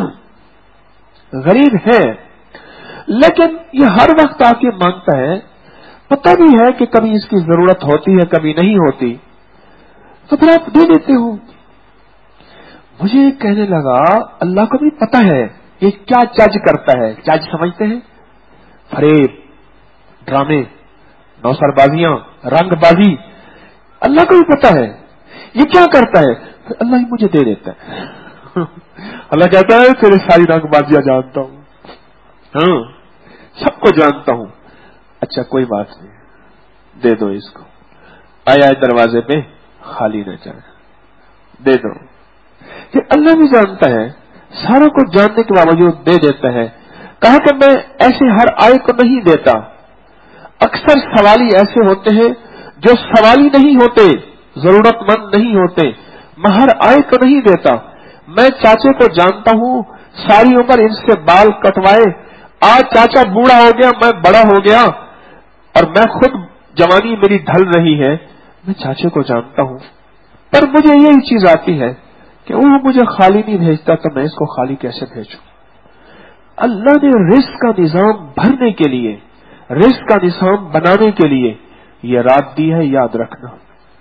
गरीब है, लेकिन ये हर वक्त आके मांगता है, पता भी है कि कभी इसकी जरूरत होती है कभी नहीं होती, तो फिर आप दे देते हो। मुझे कहने लगा अल्लाह को भी पता है ये क्या जज करता है, जज समझते हैं, फरेब, ड्रामे, नौसरबाजियां, रंगबाजी, अल्लाह को भी पता है ये क्या करता है, फिर अल्लाह ही मुझे दे देता है। अल्लाह कहता है तेरे सारी रंगबाजियां जानता हूं, हाँ सबको जानता हूं। अच्छा कोई बात नहीं, दे दो इसको, आया दरवाजे पे खाली न जाए, दे दो। ये अल्लाह भी जानता है, सारों को जानने के बावजूद दे देता है। कहा कि मैं ऐसे हर आय को नहीं देता, अक्सर सवाली ऐसे होते हैं जो सवाली नहीं होते, जरूरतमंद नहीं होते, मैं हर आय को नहीं देता। मैं चाचे को जानता हूं, सारी उम्र इनसे बाल कटवाए, आज चाचा बूढ़ा हो गया, मैं बड़ा हो गया और मैं खुद जवानी मेरी ढल रही है, मैं चाचे को जानता हूं, पर मुझे यही चीज आती है कि वो मुझे खाली नहीं भेजता तो मैं इसको खाली कैसे भेजूं। अल्लाह ने रिस्क का निजाम भरने के लिए, रिस्क का निजाम बनाने के लिए ये रात दी है, याद रखना।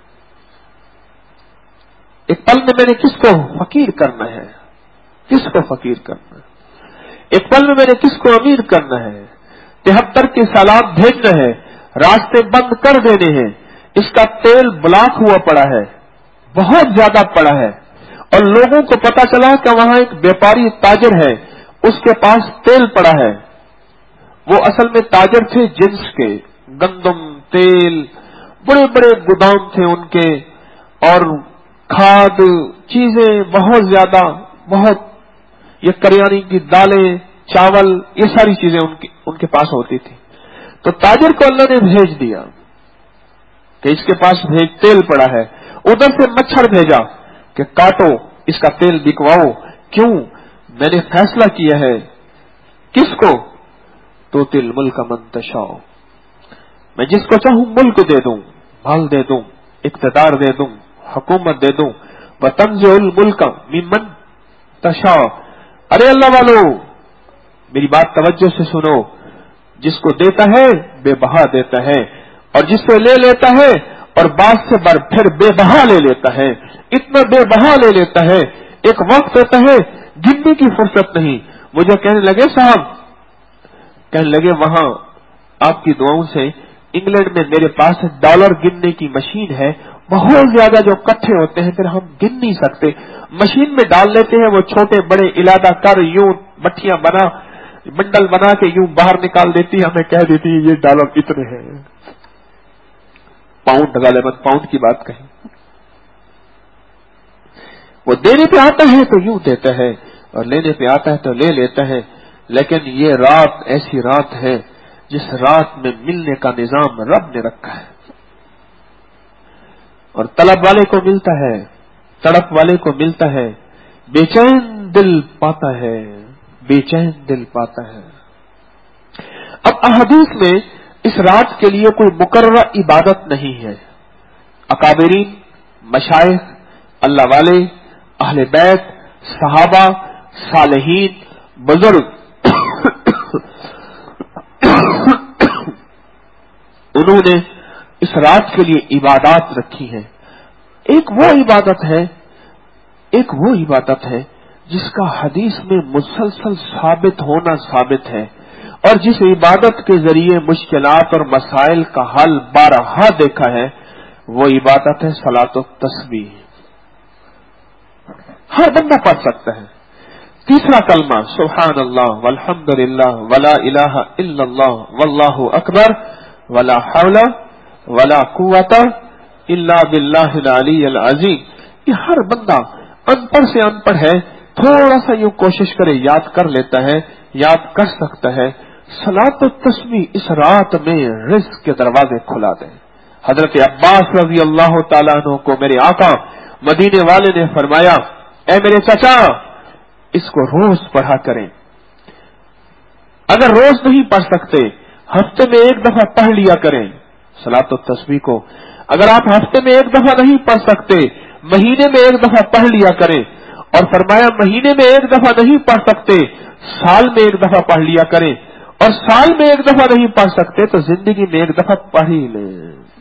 एक पल में मैंने किसको फकीर करना है, किसको फकीर करना है, एक पल में मैंने किसको अमीर करना है, 73 के सलाद भेजना है, रास्ते बंद कर देने हैं, इसका तेल ब्लॉक हुआ पड़ा है, बहुत ज्यादा पड़ा है, और लोगों को पता चला कि वहां एक व्यापारी ताजर है, उसके पास तेल पड़ा है। वो असल में ताजर थे जिन्स के, गंदम, तेल, बड़े बड़े गोदाम थे उनके, और खाद चीजें बहुत ज्यादा, बहुत, ये करियाने की दालें, चावल, ये सारी चीजें उनके पास होती थी। तो ताजर को अल्लाह ने भेज दिया कि इसके पास तेल पड़ा है, उधर से मच्छर भेजा कि काटो इसका तेल बिकवाओ। क्यों? मैंने फैसला किया है, किसको? तो तिल मुल्क मन तशाओ, मैं जिसको चाहूं मुल्क दे दूं, माल दे दूं, इक्तदार दे दूं, हुकूमत दे दूं। व तंज़िउल मुल्क मिम्मन तशाओ। अरे अल्लाह वालों, मेरी बात तवज्जो से सुनो, जिसको देता है बेबहा देता है, और जिससे ले लेता है और बाद से बर फिर बेबहा ले लेता है, इतना बेबहा ले लेता है, एक वक्त होता है गिनने की फुर्सत नहीं। मुझे कहने लगे साहब, कहने लगे वहां आपकी दुआओं से इंग्लैंड में मेरे पास डॉलर गिनने की मशीन है, बहुत ज्यादा जो इकट्ठे होते हैं फिर हम गिन नहीं सकते, मशीन में डाल लेते हैं, वो छोटे बड़े इलादा कर यूं मट्ठियां बना بنڈل بنا کے یوں باہر نکال دیتی، ہمیں کہہ دیتی یہ ڈالر اتنے ہیں، پاؤنڈ، غالباً پاؤنڈ کی بات کہیں۔ وہ دینے پہ آتا ہے تو یوں دیتا ہے اور لینے پہ آتا ہے تو لے لیتا ہے، لیکن یہ رات ایسی رات ہے جس رات میں ملنے کا نظام رب نے رکھا ہے، اور طلب والے کو ملتا ہے، تڑپ والے کو ملتا ہے، بے چین دل پاتا ہے، بے چین دل پاتا ہے۔ اب احادیث میں اس رات کے لیے کوئی مقررہ عبادت نہیں ہے۔ اکابرین، مشائخ، اللہ والے، اہل بیت، صحابہ، صالحین، بزرگ انہوں نے اس رات کے لیے عبادات رکھی ہیں۔ ایک وہ عبادت ہے جس کا حدیث میں مسلسل ثابت ہونا ثابت ہے، اور جس عبادت کے ذریعے مشکلات اور مسائل کا حل بارہا دیکھا ہے، وہ عبادت ہے صلاۃ التسبیح۔ ہر بندہ پڑھ سکتا ہے۔ تیسرا کلمہ سبحان اللہ والحمد للہ ولا الہ الا اللہ واللہ اکبر ولا حول ولا قوت الا باللہ العلی العظیم، یہ ہر بندہ ان پڑھ سے ان پڑھ ہے، تھوڑا سا یوں کوشش کرے یاد کر لیتا ہے، یاد کر سکتا ہے۔ صلاۃ التسبیح اس رات میں رزق کے دروازے کھلا دیں۔ حضرت عباس رضی اللہ تعالیٰ عنہ کو میرے آقا مدینے والے نے فرمایا، اے میرے چچا، اس کو روز پڑھا کریں، اگر روز نہیں پڑھ سکتے ہفتے میں ایک دفعہ پڑھ لیا کریں صلاۃ التسبیح کو، اگر آپ ہفتے میں ایک دفعہ نہیں پڑھ سکتے مہینے میں ایک دفعہ پڑھ لیا کریں، اور فرمایا مہینے میں ایک دفعہ نہیں پڑھ سکتے سال میں ایک دفعہ پڑھ لیا کریں، اور سال میں ایک دفعہ نہیں پڑھ سکتے تو زندگی میں ایک دفعہ پڑھ ہی لیں۔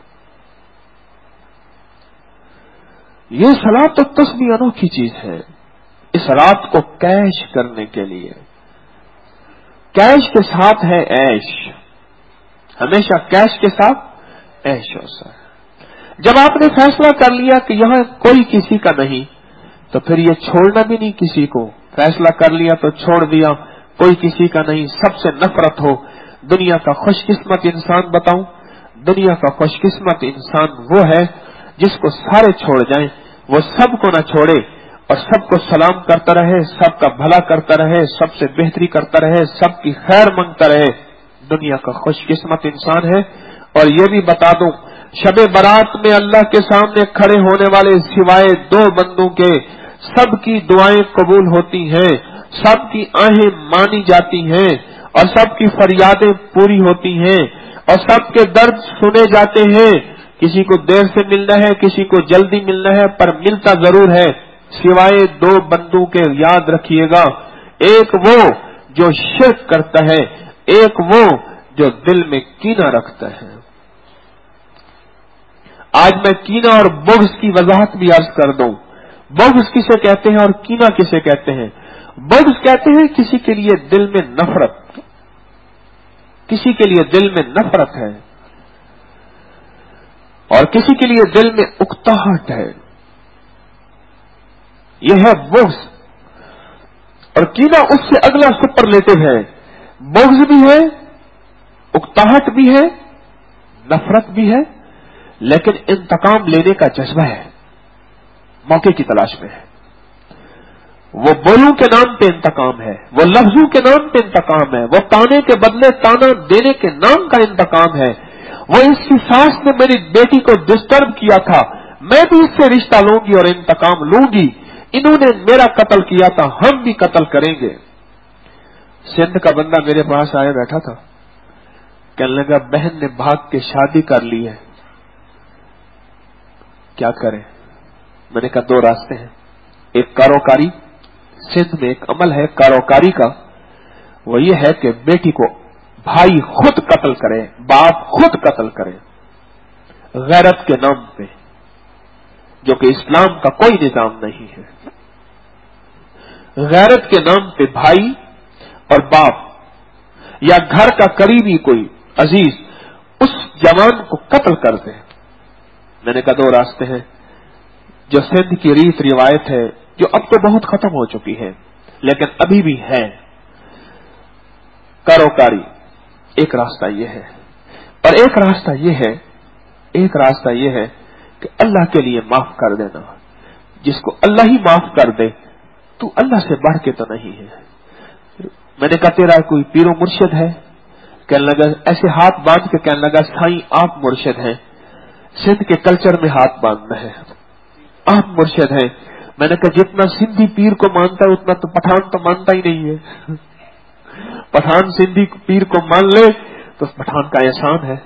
یہ صلاۃ التسبیح انوکھی چیز ہے، اس رات کو کیش کرنے کے لیے۔ کیش کے ساتھ ہے عیش، ہمیشہ کیش کے ساتھ عیش ہوتا ہے۔ جب آپ نے فیصلہ کر لیا کہ یہاں کوئی کسی کا نہیں تو پھر یہ چھوڑنا بھی نہیں کسی کو، فیصلہ کر لیا تو چھوڑ دیا، کوئی کسی کا نہیں، سب سے نفرت ہو۔ دنیا کا خوش قسمت انسان بتاؤں، دنیا کا خوش قسمت انسان وہ ہے جس کو سارے چھوڑ جائیں، وہ سب کو نہ چھوڑے اور سب کو سلام کرتا رہے، سب کا بھلا کرتا رہے، سب سے بہتری کرتا رہے، سب کی خیر مانگتا رہے، دنیا کا خوش قسمت انسان ہے۔ اور یہ بھی بتا دوں، شب برات میں اللہ کے سامنے کھڑے ہونے والے سوائے دو بندوں کے سب کی دعائیں قبول ہوتی ہیں، سب کی آہیں مانی جاتی ہیں، اور سب کی فریادیں پوری ہوتی ہیں، اور سب کے درد سنے جاتے ہیں۔ کسی کو دیر سے ملنا ہے، کسی کو جلدی ملنا ہے، پر ملتا ضرور ہے، سوائے دو بندوں کے۔ یاد رکھیے گا، ایک وہ جو شرک کرتا ہے، ایک وہ جو دل میں کینہ رکھتا ہے۔ آج میں کینہ اور بغض کی وضاحت بھی عرض کر دوں۔ بغض کسے کہتے ہیں اور کینہ کسے کہتے ہیں؟ بغض کہتے ہیں کسی کے لیے دل میں نفرت، کسی کے لیے دل میں نفرت ہے اور کسی کے لیے دل میں اکتاہٹ ہے، یہ ہے بغض۔ اور کینہ اس سے اگلا سپرلیٹو ہے، بغض بھی ہے، اکتاہٹ بھی ہے، نفرت بھی ہے، لیکن انتقام لینے کا جذبہ ہے، موقع کی تلاش میں ہے۔ وہ بولوں کے نام پہ انتقام ہے، وہ لفظوں کے نام پہ انتقام ہے، وہ تانے کے بدلے تانا دینے کے نام کا انتقام ہے۔ وہ اس کی ساس نے میری بیٹی کو ڈسٹرب کیا تھا، میں بھی اس سے رشتہ لوں گی اور انتقام لوں گی، انہوں نے میرا قتل کیا تھا، ہم بھی قتل کریں گے۔ سندھ کا بندہ میرے پاس آئے بیٹھا تھا، کہنے لگا بہن نے بھاگ کے شادی کر لی ہے، کیا کریں؟ میں نے کہا دو راستے ہیں، ایک کاروکاری، سندھ میں ایک عمل ہے کاروکاری کا، وہ یہ ہے کہ بیٹی کو بھائی خود قتل کرے، باپ خود قتل کرے، غیرت کے نام پہ، جو کہ اسلام کا کوئی نظام نہیں ہے۔ غیرت کے نام پہ بھائی اور باپ یا گھر کا قریبی کوئی عزیز اس جوان کو قتل کر دے۔ میں نے کہا دو راستے ہیں، جو سندھ کی ریت روایت ہے، جو اب تو بہت ختم ہو چکی ہے لیکن ابھی بھی ہے۔ کاروکاری، ایک راستہ یہ ہے، اور ایک راستہ یہ ہے کہ اللہ کے لیے معاف کر دینا. جس کو اللہ ہی معاف کر دے تو اللہ سے بڑھ کے تو نہیں ہے. میں نے کہا تیرا کوئی پیر و مرشد ہے؟ کہنے لگا، ایسے ہاتھ باندھ کے کہنے لگا، سائیں آپ مرشد ہیں، سندھ کے کلچر میں ہاتھ باندھنا ہے، آپ مرشد ہیں. میں نے کہا جتنا سندھی پیر کو مانتا ہے اتنا تو پٹھان تو مانتا ہی نہیں ہے. پٹھان سندھی پیر کو مان لے تو پٹھان کا احسان ہے.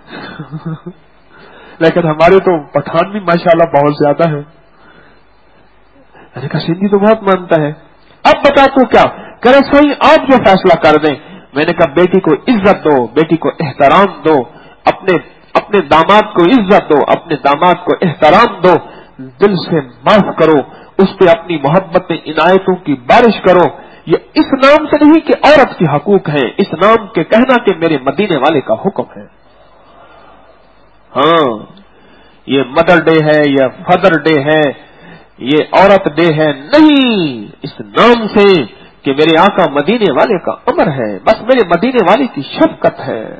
لیکن ہمارے تو پٹھان بھی ماشاءاللہ بہت زیادہ ہے. میں نے کہا سندھی تو بہت مانتا ہے. اب بتا تو کیا کرے سائیں، آپ جو فیصلہ کر دیں. میں نے کہا بیٹی کو عزت دو، بیٹی کو احترام دو، اپنے داماد کو عزت دو، اپنے داماد کو احترام دو، دل سے معاف کرو، اس پہ اپنی محبت عنایتوں کی بارش کرو. یہ اس نام سے نہیں کہ عورت کی حقوق ہیں، اس نام کے کہنا کہ میرے مدینے والے کا حکم ہے. ہاں، یہ مدر ڈے ہے، یہ فادر ڈے ہے، یہ عورت ڈے ہے نہیں. اس نام سے کہ میرے آقا مدینے والے کا امر ہے، بس میرے مدینے والے کی شفقت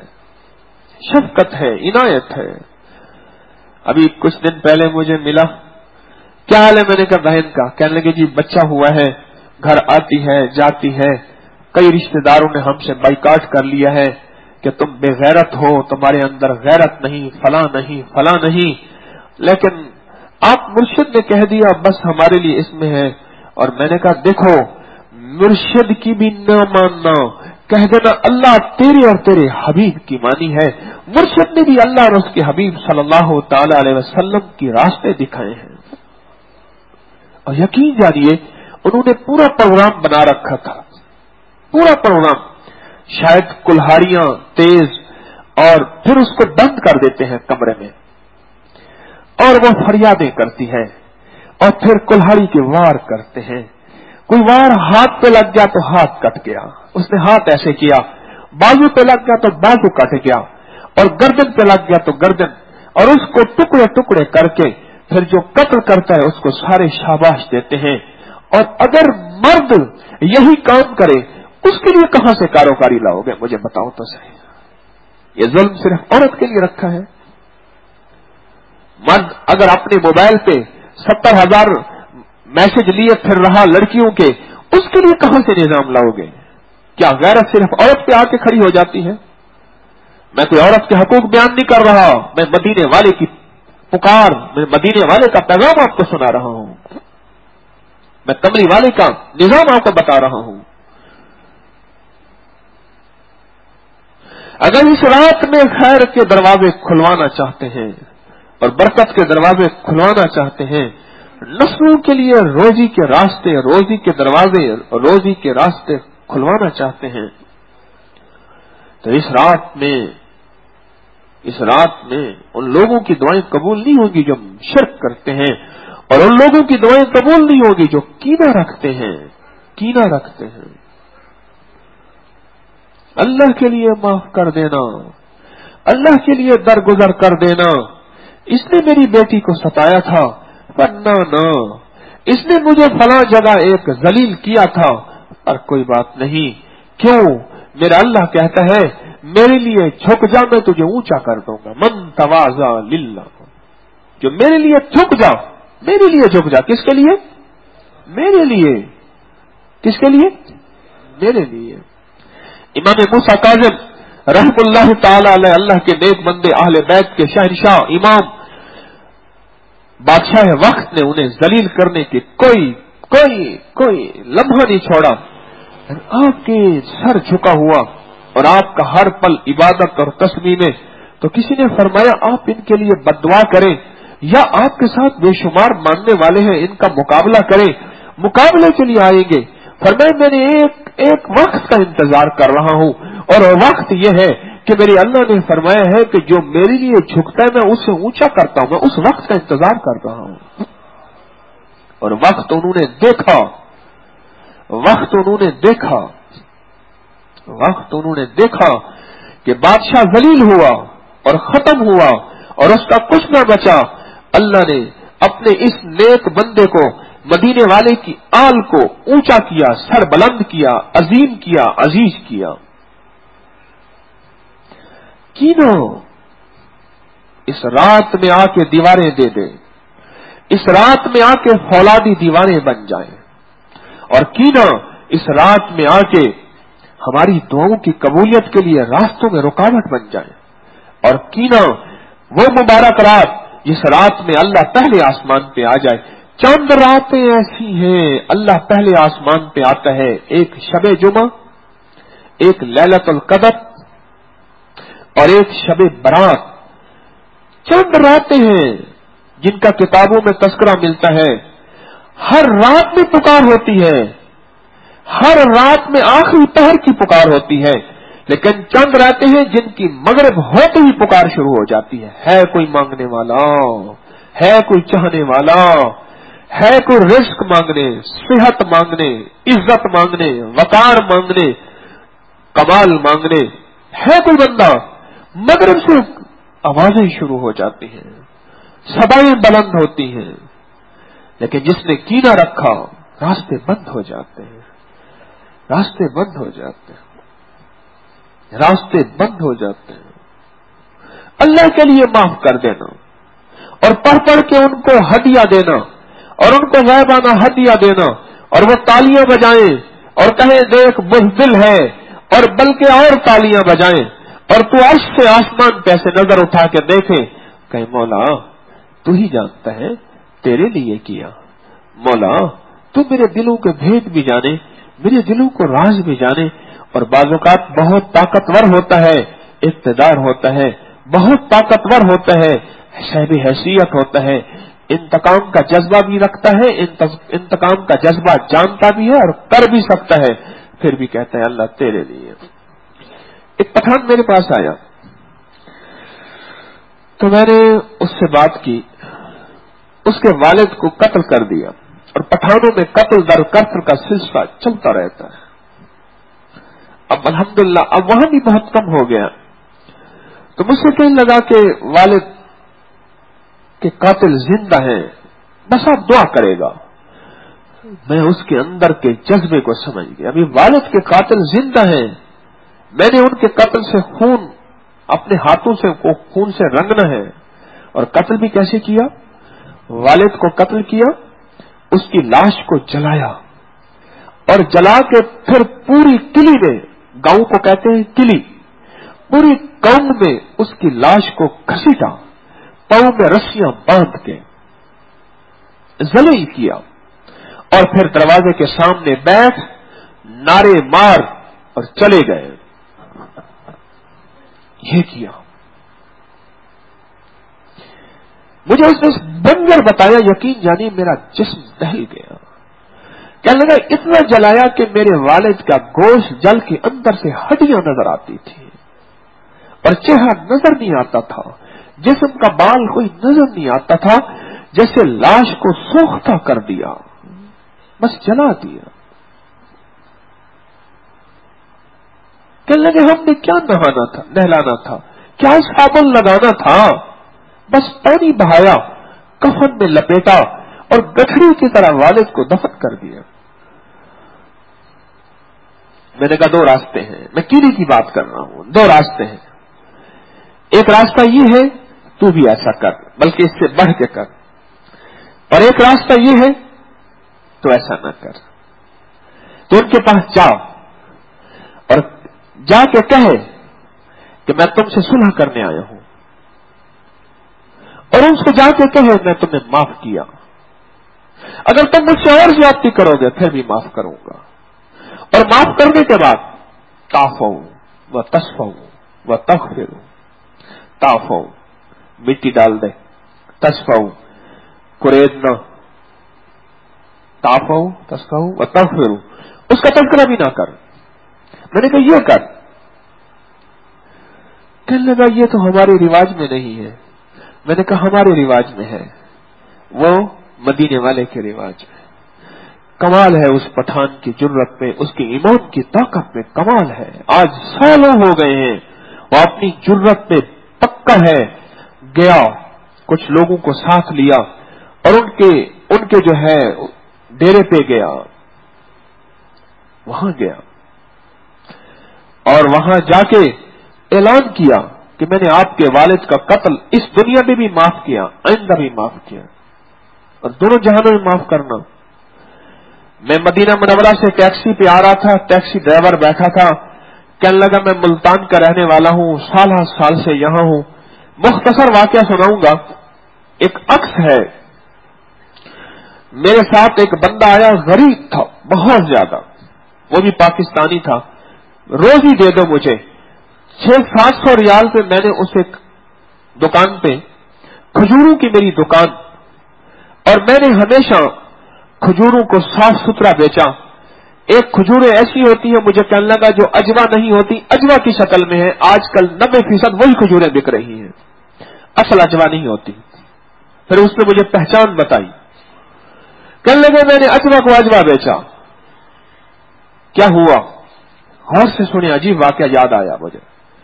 ہے، عنایت ہے. ابھی کچھ دن پہلے مجھے ملا، کیا حال ہے؟ میں نے کہا بہن کا. کہنے لگے جی بچہ ہوا ہے، گھر آتی ہے جاتی ہے، کئی رشتہ داروں نے ہم سے بائیکاٹ کر لیا ہے کہ تم بے غیرت ہو، تمہارے اندر غیرت نہیں، فلاں نہیں. لیکن آپ مرشد نے کہہ دیا بس ہمارے لیے اس میں ہے. اور میں نے کہا دیکھو، مرشد کی بھی نہ ماننا، کہہ دینا اللہ تیرے اور تیرے حبیب کی مانی ہے. مرشد نے بھی اللہ اور اس کے حبیب صلی اللہ تعالی علیہ وسلم کی راستے دکھائے ہیں. اور یقین جانیے انہوں نے پورا پروگرام بنا رکھا تھا، پورا پروگرام. شاید کلہاڑیاں تیز، اور پھر اس کو بند کر دیتے ہیں کمرے میں، اور وہ فریادیں کرتی ہے، اور پھر کلہاڑی کے وار کرتے ہیں. کوئی وار ہاتھ پہ لگ گیا تو ہاتھ کٹ گیا، اس نے ہاتھ ایسے کیا. بازو پہ لگ گیا تو بازو کٹ گیا، اور گردن پہ لگ گیا تو گردن. اور اس کو ٹکڑے ٹکڑے کر کے پھر جو قتل کرتا ہے اس کو سارے شاباش دیتے ہیں. اور اگر مرد یہی کام کرے اس کے لیے کہاں سے کاروکاری لاؤ گے؟ مجھے بتاؤ تو صحیح. یہ ظلم صرف عورت کے لیے رکھا ہے. مرد اگر اپنے موبائل پہ 70,000 میسج لیے پھر رہا لڑکیوں کے، اس کے لیے کہاں سے نظام لاؤ گے؟ کیا غیرت صرف عورت پہ آ کے کھڑی ہو جاتی ہے؟ میں کوئی عورت کے حقوق بیان نہیں کر رہا، میں مدینے والے کی پکار، میں مدینے والے کا پیغام آپ کو سنا رہا ہوں، میں کملی والے کا نظام آپ کو بتا رہا ہوں. اگر اس رات میں خیر کے دروازے کھلوانا چاہتے ہیں اور برکت کے دروازے کھلوانا چاہتے ہیں، نسلوں کے لیے روزی کے راستے، روزی کے دروازے، روزی کے راستے کھلوانا چاہتے ہیں، تو اس رات میں ان لوگوں کی دعائیں قبول نہیں ہوگی جو شرک کرتے ہیں، اور ان لوگوں کی دعائیں قبول نہیں ہوگی جو کینہ رکھتے ہیں. اللہ کے لیے معاف کر دینا، اللہ کے لیے درگزر کر دینا. اس نے میری بیٹی کو ستایا تھا، نہ اس نے مجھے فلاں جگہ ایک ذلیل کیا تھا، پر کوئی بات نہیں. کیوں؟ میرا اللہ کہتا ہے میرے لیے جھک جا، میں تجھے اونچا کر دوں گا. من تواضع للہ، جو میرے لیے جھک جا، میرے لیے جھک جا. کس کے لیے؟ میرے لیے. کس کے لیے؟ میرے لیے. امام موسیٰ کاظم رحم اللہ تعالی علیہ، اللہ کے نیک بندے اہل بیت کے شہنشاہ امام بادشاہ وقت نے انہیں ذلیل کرنے کی کوئی لمحہ نہیں چھوڑا. آپ کے سر جھکا ہوا اور آپ کا ہر پل عبادت اور تسبیح میں، تو کسی نے فرمایا آپ ان کے لیے بد دعا کریں، یا آپ کے ساتھ بے شمار ماننے والے ہیں ان کا مقابلہ کریں، مقابلے کے لیے آئیں گے. فرمایا میں نے ایک وقت کا انتظار کر رہا ہوں، اور وقت یہ ہے کہ میرے اللہ نے فرمایا ہے کہ جو میرے لیے جھکتا ہے میں اسے اونچا کرتا ہوں. میں اس وقت کا انتظار کر رہا ہوں. اور وقت انہوں نے دیکھا کہ بادشاہ ذلیل ہوا اور ختم ہوا اور اس کا کچھ نہ بچا. اللہ نے اپنے اس نیک بندے کو، مدینے والے کی آل کو اونچا کیا، سر بلند کیا، عظیم کیا، عزیز کیا. کینوں اس رات میں آ کے دیواریں دے دے، اس رات میں آ کے فولادی دیواریں بن جائیں، اور کینہ اس رات میں آ کے ہماری دعاؤں کی قبولیت کے لیے راستوں میں رکاوٹ بن جائے، اور کینہ وہ مبارک رات جس رات میں اللہ پہلے آسمان پہ آ جائے۔ چند راتیں ایسی ہیں اللہ پہلے آسمان پہ آتا ہے، ایک شب جمعہ، ایک لیلۃ القدر اور ایک شب برات۔ چند راتیں ہیں جن کا کتابوں میں تذکرہ ملتا ہے، ہر رات میں پکار ہوتی ہے، ہر رات میں آخری پہر کی پکار ہوتی ہے، لیکن چند راتیں ہیں جن کی مغرب ہوتے ہی پکار شروع ہو جاتی ہے کوئی مانگنے والا، ہے کوئی چاہنے والا، ہے کوئی رزق مانگنے، صحت مانگنے، عزت مانگنے، وقار مانگنے، کمال مانگنے، ہے کوئی بندہ۔ مغرب سے آوازیں شروع ہو جاتی ہیں، صدائیں بلند ہوتی ہیں، لیکن جس نے کینہ رکھا راستے بند ہو جاتے ہیں، راستے بند ہو جاتے ہیں، راستے بند ہو جاتے ہیں۔ اللہ کے لیے معاف کر دینا اور پڑھ پڑھ کے ان کو ہدیہ دینا اور ان کو غیبانہ ہدیہ دینا، اور وہ تالیاں بجائیں اور کہیں دیکھ بزدل ہے، اور بلکہ اور تالیاں بجائیں، اور تو عرش سے آسمان پہ سے نظر اٹھا کے دیکھے، کہیں مولا تو ہی جانتا ہے، تیرے لیے کیا، مولا تو میرے دلوں کے بھید بھی جانے، میرے دلوں کو راز بھی جانے۔ اور بعض اوقات بہت طاقتور ہوتا ہے، اقتدار ہوتا ہے، بہت طاقتور ہوتا ہے، صاحب حیثیت ہوتا ہے، انتقام کا جذبہ بھی رکھتا ہے، انتقام کا جذبہ جانتا بھی ہے اور کر بھی سکتا ہے، پھر بھی کہتا ہے اللہ تیرے لیے۔ ایک پٹھان میرے پاس آیا تو میں نے اس سے بات کی، اس کے والد کو قتل کر دیا، اور پٹھانوں میں قتل در قتل کا سلسلہ چلتا رہتا ہے۔ اب الحمدللہ اب وہاں بھی بہت کم ہو گیا، تو مجھ سے کہنے لگا کہ والد کے قاتل زندہ ہیں، بس آپ دعا کرے گا۔ میں اس کے اندر کے جذبے کو سمجھ گیا، ابھی والد کے قاتل زندہ ہیں، میں نے ان کے قتل سے خون اپنے ہاتھوں سے خون سے رنگنا ہے، اور قتل بھی کیسے کیا؟ والد کو قتل کیا، اس کی لاش کو جلایا، اور جلا کے پھر پوری قلعے میں، گاؤں کو کہتے ہیں قلعی، پوری قوم میں اس کی لاش کو گھسیٹا، پاؤں میں رسیاں باندھ کے ذلیل کیا، اور پھر دروازے کے سامنے بیٹھ نعرے مار اور چلے گئے۔ یہ کیا، مجھے اس نے بنجر بتایا، یقین جانی میرا جسم دہل گیا۔ کہنے لگا اتنا جلایا کہ میرے والد کا گوشت جل کے اندر سے ہڈیاں نظر آتی تھی، اور چہرہ نظر نہیں آتا تھا، جسم کا بال کوئی نظر نہیں آتا تھا، جیسے لاش کو سوختہ کر دیا، بس جلا دیا۔ کہنے لگے ہم نے کیا نہانا تھا، نہلانا تھا، کیا صابن لگانا تھا، بس پانی بہایا، کفن میں لپیٹا اور گٹھڑی کی طرح والد کو دفن کر دیا۔ میں نے کہا دو راستے ہیں، میں کیڑی کی بات کر رہا ہوں، دو راستے ہیں، ایک راستہ یہ ہے تو بھی ایسا کر، بلکہ اس سے بڑھ کے کر، اور ایک راستہ یہ ہے تو ایسا نہ کر۔ تو ان کے پاس جاؤ اور جا کے کہے کہ میں تم سے صلح کرنے آیا ہوں، اور ان سے جا کے کہے میں تمہیں معاف کیا، اگر تم مجھ سے اور زیادتی کرو گے پھر بھی معاف کروں گا، اور معاف کرنے کے بعد تعفو و تصفو و تغفر، تعفو مٹی ڈال دے، تصفو قریدنا، تعفو تصفو و تغفر، اس کا تذکرہ بھی نہ کر۔ میں نے کہا یہ کر، کہنے لگا یہ تو ہمارے رواج میں نہیں ہے۔ میں نے کہا ہمارے رواج میں ہے، وہ مدینے والے کے رواج میں۔ کمال ہے اس پٹھان کی جرت میں، اس کے ایمان کی طاقت میں کمال ہے۔ آج سالوں ہو گئے ہیں وہ اپنی جرت میں پکا ہے، گیا کچھ لوگوں کو ساتھ لیا اور ان کے جو ہے ڈیرے پہ گیا، وہاں گیا اور وہاں جا کے اعلان کیا کہ میں نے آپ کے والد کا قتل اس دنیا میں بھی معاف کیا، آئندہ بھی معاف کیا، اور دونوں جہانوں میں معاف کرنا۔ میں مدینہ منورہ سے ٹیکسی پہ آ رہا تھا، ٹیکسی ڈرائیور بیٹھا تھا، کہنے لگا میں ملتان کا رہنے والا ہوں، سال سے یہاں ہوں۔ مختصر واقعہ سناؤں گا۔ ایک عکس ہے، میرے ساتھ ایک بندہ آیا، غریب تھا بہت زیادہ، وہ بھی پاکستانی تھا، روزی دے دو مجھے۔ 600-700 ریال پہ میں نے اسے دکان پہ، کھجوروں کی میری دکان، اور میں نے ہمیشہ کھجوروں کو صاف ستھرا بیچا۔ ایک کھجوریں ایسی ہوتی ہیں، مجھے کہنے لگا جو اجوا نہیں ہوتی، اجوا کی شکل میں ہے، آج کل 90% وہی کھجوریں بک رہی ہیں، اصل اجوا نہیں ہوتی۔ پھر اس نے مجھے پہچان بتائی، کہنے لگے میں نے اجوا کو اجوا بیچا۔ کیا ہوا؟ غور سے سنے، عجیب واقعہ یاد آیا مجھے۔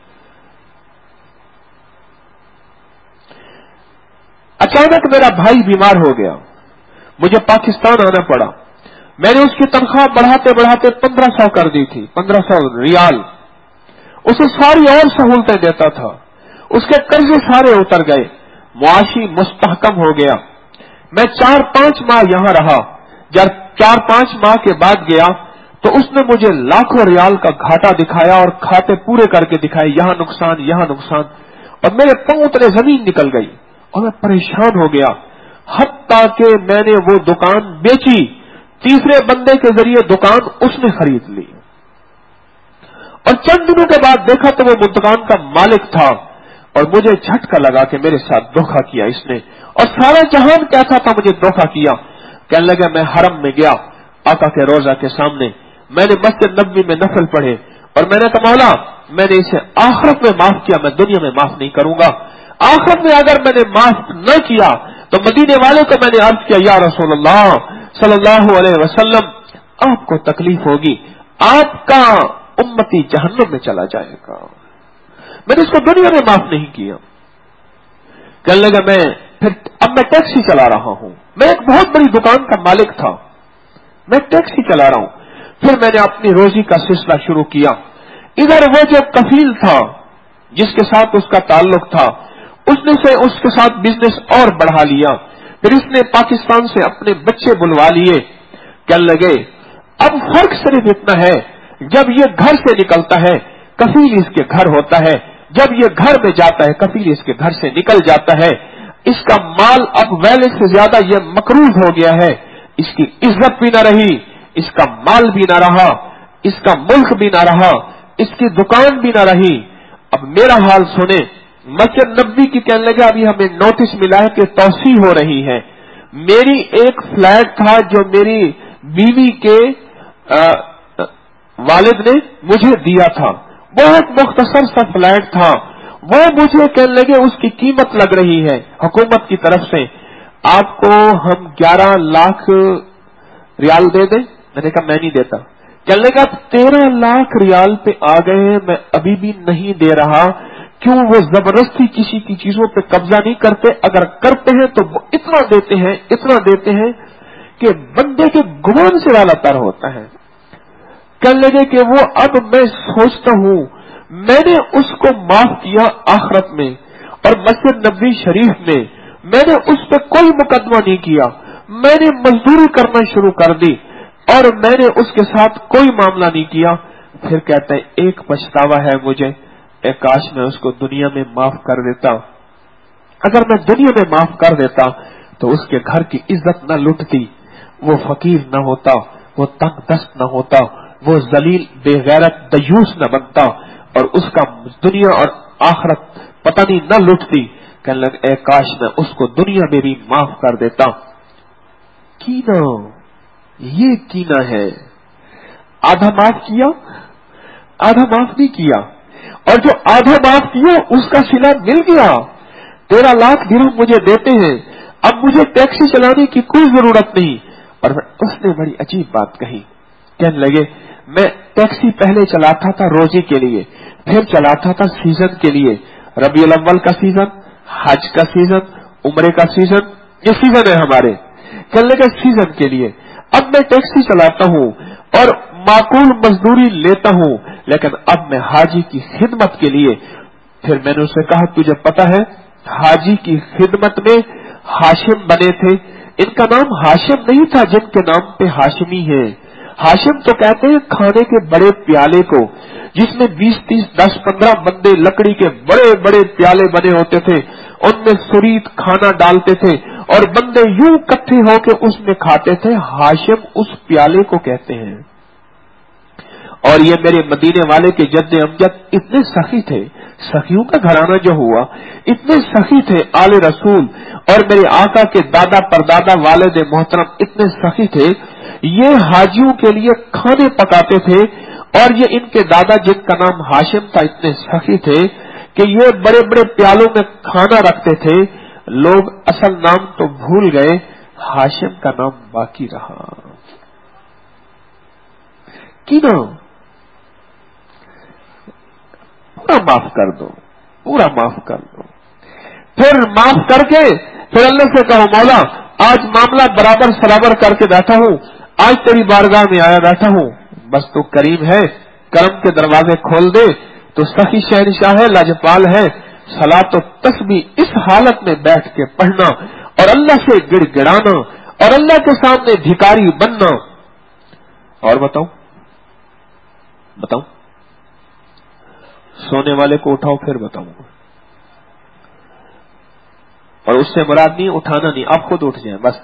اچانک میرا بھائی بیمار ہو گیا، مجھے پاکستان آنا پڑا۔ میں نے اس کی تنخواہ بڑھاتے بڑھاتے 1500 کر دی تھی، 1500 ریال۔ اسے ساری اور سہولتیں دیتا تھا، اس کے قرضے سارے اتر گئے، معاشی مستحکم ہو گیا۔ میں 4-5 ماہ یہاں رہا، جب 4-5 ماہ کے بعد گیا تو اس نے مجھے لاکھوں ریال کا گھاٹا دکھایا اور کھاتے پورے کر کے دکھائے، یہاں نقصان یہاں نقصان، اور میرے پاؤں تلے زمین نکل گئی اور میں پریشان ہو گیا، حتیٰ کہ میں نے وہ دکان بیچی، تیسرے بندے کے ذریعے دکان اس نے خرید لی، اور چند دنوں کے بعد دیکھا تو وہ دکان کا مالک تھا، اور مجھے جھٹکا لگا کہ میرے ساتھ دھوکہ کیا اس نے، اور سارا جہان کہتا تھا مجھے دھوکہ کیا۔ کہنے لگا میں حرم میں گیا، آقا کے روضہ کے سامنے، میں نے مسجد نبوی میں نفل پڑھے، اور میں نے کہا مولا میں نے اسے آخرت میں معاف کیا، میں دنیا میں معاف نہیں کروں گا۔ آخرت میں اگر میں نے معاف نہ کیا تو مدینے والوں کو میں نے عرض کیا، یا رسول اللہ صلی اللہ علیہ وسلم، آپ کو تکلیف ہوگی، آپ کا امتی جہنم میں چلا جائے گا، میں نے اس کو دنیا میں معاف نہیں کیا۔ کہنے لگا اب میں ٹیکسی چلا رہا ہوں، میں ایک بہت بڑی دکان کا مالک تھا، میں ٹیکسی چلا رہا ہوں۔ پھر میں نے اپنی روزی کا سلسلہ شروع کیا۔ ادھر وہ جو کفیل تھا جس کے ساتھ اس کا تعلق تھا، اس کے ساتھ بزنس اور بڑھا لیا، پھر اس نے پاکستان سے اپنے بچے بلوا لیے۔ کہنے لگے اب فرق صرف اتنا ہے، جب یہ گھر سے نکلتا ہے کفیل اس کے گھر ہوتا ہے، جب یہ گھر میں جاتا ہے کفیل اس کے گھر سے نکل جاتا ہے۔ اس کا مال اب ویلے سے زیادہ یہ مقروض ہو گیا ہے، اس کی عزت بھی نہ رہی، اس کا مال بھی نہ رہا، اس کا ملک بھی نہ رہا، اس کی دکان بھی نہ رہی۔ اب میرا حال سنے، مسجد نبوی کی کہنے لگا ابھی ہمیں نوٹس ملا ہے کہ توسیع ہو رہی ہے۔ میری ایک فلیٹ تھا جو میری بیوی کے والد نے مجھے دیا تھا، بہت مختصر سا فلیٹ تھا، وہ مجھے کہنے لگے اس کی قیمت لگ رہی ہے حکومت کی طرف سے، آپ کو ہم 11 لاکھ ریال دے دیں؟ میں نے کہا میں نہیں دیتا۔ کہنے لگا 13 لاکھ ریال پہ آ گئے ہیں، میں ابھی بھی نہیں دے رہا۔ کیوں؟ وہ زبردستی کسی کی چیزوں پہ قبضہ نہیں کرتے، اگر کرتے ہیں تو اتنا دیتے ہیں کہ بندے کے گمان سے والا تر ہوتا ہے۔ کہنے لگے کہ وہ اب میں سوچتا ہوں میں نے اس کو معاف کیا آخرت میں، اور مسجد نبوی شریف میں نے اس پہ کوئی مقدمہ نہیں کیا، میں نے مزدوری کرنا شروع کر دی اور میں نے اس کے ساتھ کوئی معاملہ نہیں کیا۔ پھر کہتا ہے ایک پچھتاوا ہے مجھے، کاش میں اس کو دنیا میں معاف کر دیتا، اگر میں دنیا میں معاف کر دیتا تو اس کے گھر کی عزت نہ لٹتی، وہ فقیر نہ ہوتا، وہ تنگ دست نہ ہوتا، وہ ذلیل بے غیرت دیوس نہ بنتا، اور اس کا دنیا اور آخرت پتہ نہیں نہ لٹتی۔ کہنے لگے کاش میں اس کو دنیا میں بھی معاف کر دیتا۔ کینا، یہ کینا ہے، آدھا معاف کیا، آدھا معاف نہیں کیا، اور جو آدھا معاف کیا اس کا صلہ مل گیا۔ 13 لاکھ درہم مجھے دیتے ہیں، اب مجھے ٹیکسی چلانے کی کوئی ضرورت نہیں۔ اور اس نے بڑی عجیب بات کہی، کہنے لگے میں ٹیکسی پہلے چلاتا تھا روزی کے لیے، پھر چلاتا تھا سیزن کے لیے، ربیع الاول کا سیزن، حج کا سیزن، عمرے کا سیزن، یہ سیزن ہے ہمارے، کہنے لگے سیزن کے لیے۔ اب میں ٹیکسی چلاتا ہوں اور معقول مزدوری لیتا ہوں، لیکن اب میں حاجی کی خدمت کے لیے پھر میں نے اسے کہا تجھے پتا ہے حاجی کی خدمت میں ہاشم بنے تھے. ان کا نام ہاشم نہیں تھا جن کے نام پہ ہاشمی ہے. ہاشم تو کہتے ہیں کھانے کے بڑے پیالے کو، جس میں 20 30 10 15 بندے لکڑی کے بڑے بڑے پیالے بنے ہوتے تھے، ان میں سرید کھانا ڈالتے تھے اور بندے یوں اکٹھے ہو کے اس میں کھاتے تھے. ہاشم اس پیالے کو کہتے ہیں. اور یہ میرے مدینے والے کے جد امجد اتنے سخی تھے، سخیوں کا گھرانہ جو ہوا اتنے سخی تھے آل رسول، اور میرے آقا کے دادا پردادا والد محترم اتنے سخی تھے. یہ حاجیوں کے لیے کھانے پکاتے تھے، اور یہ ان کے دادا جن کا نام ہاشم تھا اتنے سخی تھے کہ یہ بڑے بڑے پیالوں میں کھانا رکھتے تھے. لوگ اصل نام تو بھول گئے، ہاشم کا نام باقی رہا. کی نا پورا معاف کر دو، پورا معاف کر دو. پھر معاف کر کے پھر اللہ سے کہو مولا آج معاملہ برابر سرابر کر کے بیٹھا ہوں، آج تیری بارگاہ میں آیا بیٹھا ہوں، بس تو کریم ہے، کرم کے دروازے کھول دے. تو سخی شہنشاہ ہے، لاجپال ہے. صلاۃ و تسبیح اس حالت میں بیٹھ کے پڑھنا اور اللہ سے گڑ گڑانا اور اللہ کے سامنے بھکاری بننا. اور بتاؤں سونے والے کو اٹھاؤ پھر بتاؤں گا. اور اس سے مراد نہیں اٹھانا نہیں، آپ خود اٹھ جائیں بس.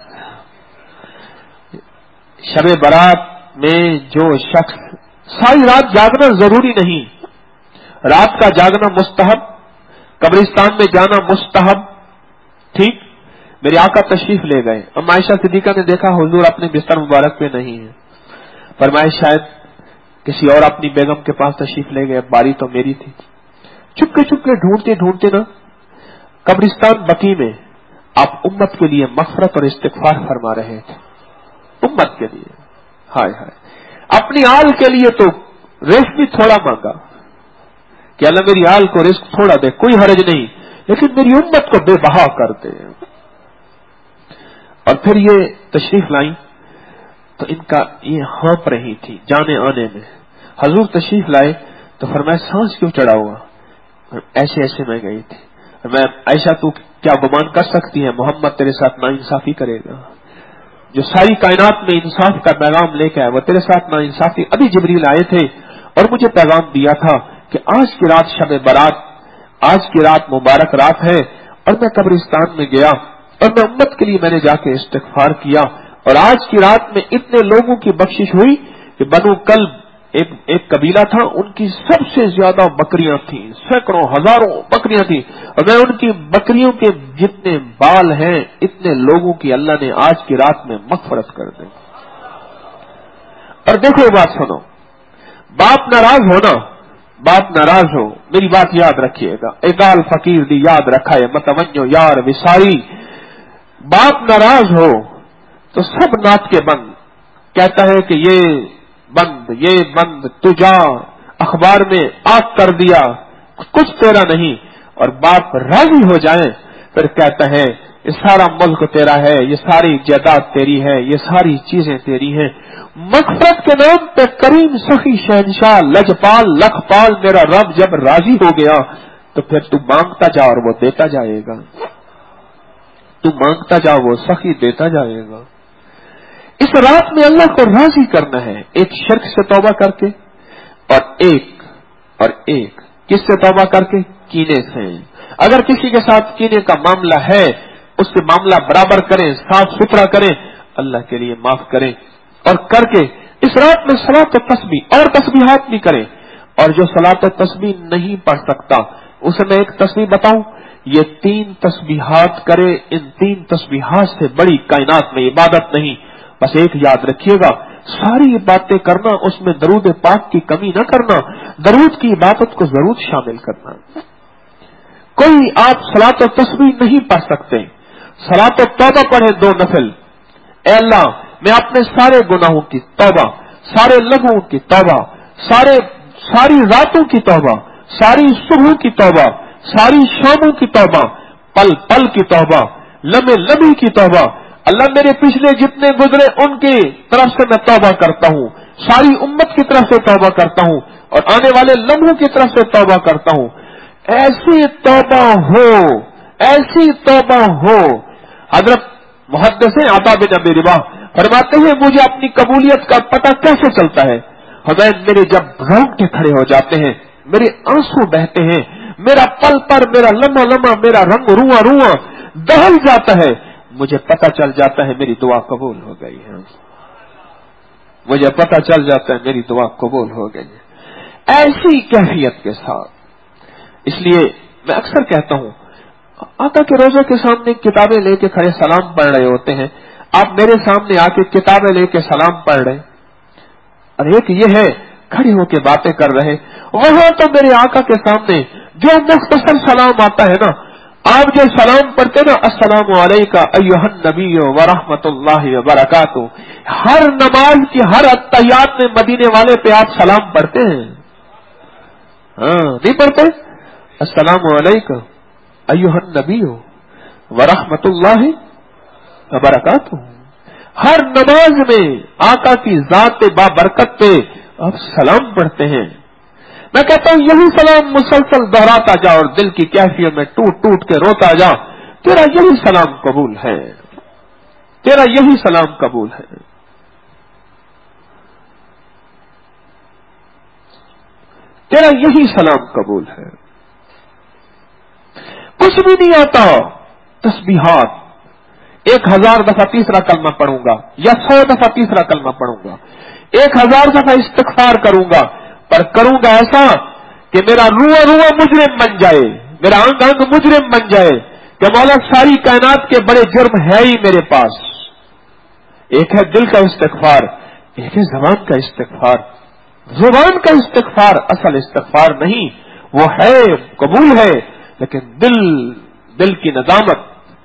شب برات میں جو شخص ساری رات جاگنا ضروری نہیں، رات کا جاگنا مستحب، قبرستان میں جانا مستحب. ٹھیک، میرے آقا تشریف لے گئے. ام عائشہ صدیقہ نے دیکھا حضور اپنے بستر مبارک پہ نہیں ہے. فرمایا شاید کسی اور اپنی بیگم کے پاس تشریف لے گئے، باری تو میری تھی. چپکے چپکے ڈھونڈتے ڈھونڈتے نا قبرستان بقی میں آپ امت کے لیے مغفرت اور استغفار فرما رہے تھے. امت کے لیے، ہائے ہائے، اپنی آل کے لیے تو رزق بھی تھوڑا مانگا کہ اللہ میری آل کو رزق تھوڑا دے، کوئی حرج نہیں، لیکن میری امت کو بے بہا کر دے. اور پھر یہ تشریف لائیں تو ان کا یہ ہانپ رہی تھی جانے آنے میں. حضور تشریف لائے تو فرمایا سانس کیوں چڑھا ہوا؟ ایسے ایسے میں گئی تھی. میں عائشہ تو کیا گمان کر سکتی ہے محمد تیرے ساتھ نا انصافی کرے گا؟ جو ساری کائنات میں انصاف کا پیغام لے کے آئے وہ تیرے ساتھ نا انصافی. ابھی جبریل آئے تھے اور مجھے پیغام دیا تھا کہ آج کی رات شب برات، آج کی رات مبارک رات ہے. اور میں قبرستان میں گیا اور میں امت کے لیے میں نے جا کے استغفار کیا، اور آج کی رات میں اتنے لوگوں کی بخشش ہوئی کہ بنو کلب ایک قبیلہ تھا، ان کی سب سے زیادہ بکریاں تھیں، سینکڑوں ہزاروں بکریاں تھیں، اور میں ان کی بکریوں کے جتنے بال ہیں اتنے لوگوں کی اللہ نے آج کی رات میں مغفرت کر دی. اور دیکھو بات سنو، باپ ناراض ہونا، باپ ناراض ہو، میری بات یاد رکھیے گا. اقال فقیر دی یاد رکھا ہے متوجہ یار وساری. باپ ناراض ہو تو سب نعت کے بند کہتا ہے کہ یہ بند تجا اخبار میں آگ کر دیا، کچھ تیرا نہیں. اور باپ راضی ہو جائیں پھر کہتا ہے یہ سارا ملک تیرا ہے، یہ ساری جائیداد تیری ہے، یہ ساری چیزیں تیری ہیں. مغفرت کے نام پہ کریم سخی شہنشاہ لجپال لکھپال میرا رب جب راضی ہو گیا تو پھر تو مانگتا جا اور وہ دیتا جائے گا. تو مانگتا جا وہ سخی دیتا جائے گا. اس رات میں اللہ کو راضی کرنا ہے، ایک شرک سے توبہ کر کے اور ایک کس سے توبہ کر کے؟ کینے سے. اگر کسی کے ساتھ کینے کا معاملہ ہے اس سے معاملہ برابر کریں، صاف ستھرا کریں، اللہ کے لیے معاف کریں. اور کر کے اس رات میں صلاۃ و تسبیح اور تسبیحات بھی کریں. اور جو صلاۃ و تسبیح نہیں پڑھ سکتا اسے میں ایک تسبیح بتاؤں، یہ 3 تسبیحات کرے. ان 3 تسبیحات سے بڑی کائنات میں عبادت نہیں. بس ایک یاد رکھیے گا، ساری باتیں کرنا اس میں درود پاک کی کمی نہ کرنا، درود کی عبادت کو ضرور شامل کرنا. کوئی آپ صلاۃ و تسبیح نہیں پڑھ سکتے، صلاۃ و توبہ پڑھیں 2 نفل. اے اللہ میں اپنے سارے گناہوں کی توبہ، سارے لغووں کی توبہ، ساری راتوں کی توبہ، ساری صبح کی توبہ، ساری شاموں کی توبہ، پل پل کی توبہ، لمحے لمحے کی توبہ. اللہ میرے پچھلے جتنے گزرے ان کی طرف سے میں توبہ کرتا ہوں، ساری امت کی طرف سے توبہ کرتا ہوں، اور آنے والے لمحوں کی طرف سے توبہ کرتا ہوں. ایسی توبہ ہو، ایسی توبہ ہو. حضرت محدث عطا بن ابی رباح فرماتے ہیں مجھے اپنی قبولیت کا پتہ کیسے چلتا ہے؟ حسین میرے جب رونگٹے کھڑے ہو جاتے ہیں، میرے آنسو بہتے ہیں، میرا پل پر، میرا لمحہ لمحہ، میرا رنگ رواں رواں دہل جاتا ہے، مجھے پتہ چل جاتا ہے میری دعا قبول ہو گئی ہے. مجھے پتہ چل جاتا ہے میری دعا قبول ہو گئی ہے. ایسی کیفیت کے ساتھ. اس لیے میں اکثر کہتا ہوں آقا کے روزے کے سامنے کتابیں لے کے کھڑے سلام پڑھ رہے ہوتے ہیں، آپ میرے سامنے آ کے کتابیں لے کے سلام پڑھ رہے، اور ایک یہ ہے کھڑے ہو کے باتیں کر رہے. وہاں تو میرے آقا کے سامنے جو مختصر سلام آتا ہے نا، آپ جو سلام پڑھتے نا، السلام علیکم ایھا النبی ورحمۃ اللہ وبرکاتہ، ہر نماز کی ہر اتحیات میں مدینے والے پہ آپ سلام پڑھتے ہیں. ہاں نہیں پڑھتے؟ السلام علیکم ایھا النبی ورحمۃ اللہ وبرکاتہ. ہر نماز میں آقا کی ذات بابرکت پہ آپ سلام پڑھتے ہیں. میں کہتا ہوں یہی سلام مسلسل دہراتا جا اور دل کی کیفیت میں ٹوٹ ٹوٹ کے روتا جا، تیرا یہی سلام قبول ہے، تیرا یہی سلام قبول ہے. تیرا یہی سلام قبول ہے. کچھ بھی نہیں آتا، تسبیحات 1000 دفعہ تیسرا کلمہ پڑھوں گا یا 100 دفعہ تیسرا کلمہ پڑھوں گا، 1000 دفعہ استغفار کروں گا، پر کروں گا ایسا کہ میرا رواں رواں مجرم بن جائے، میرا انگ انگ مجرم بن جائے کہ مولا ساری کائنات کے بڑے جرم ہے ہی میرے پاس. ایک ہے دل کا استغفار، ایک ہے زبان کا استغفار. زبان کا استغفار اصل استغفار نہیں، وہ ہے قبول ہے، لیکن دل کی ندامت.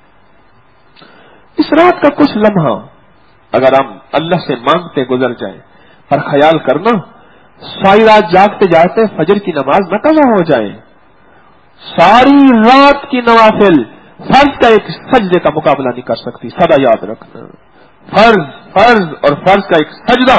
اس رات کا کچھ لمحہ اگر ہم اللہ سے مانگتے گزر جائیں، پر خیال کرنا ساری رات جاگتے جاگتے فجر کی نماز نہ قضا ہو جائے. ساری رات کی نوافل فرض کا ایک سجدے کا مقابلہ نہیں کر سکتی، سدا یاد رکھنا. فرض اور فرض کا ایک سجدہ.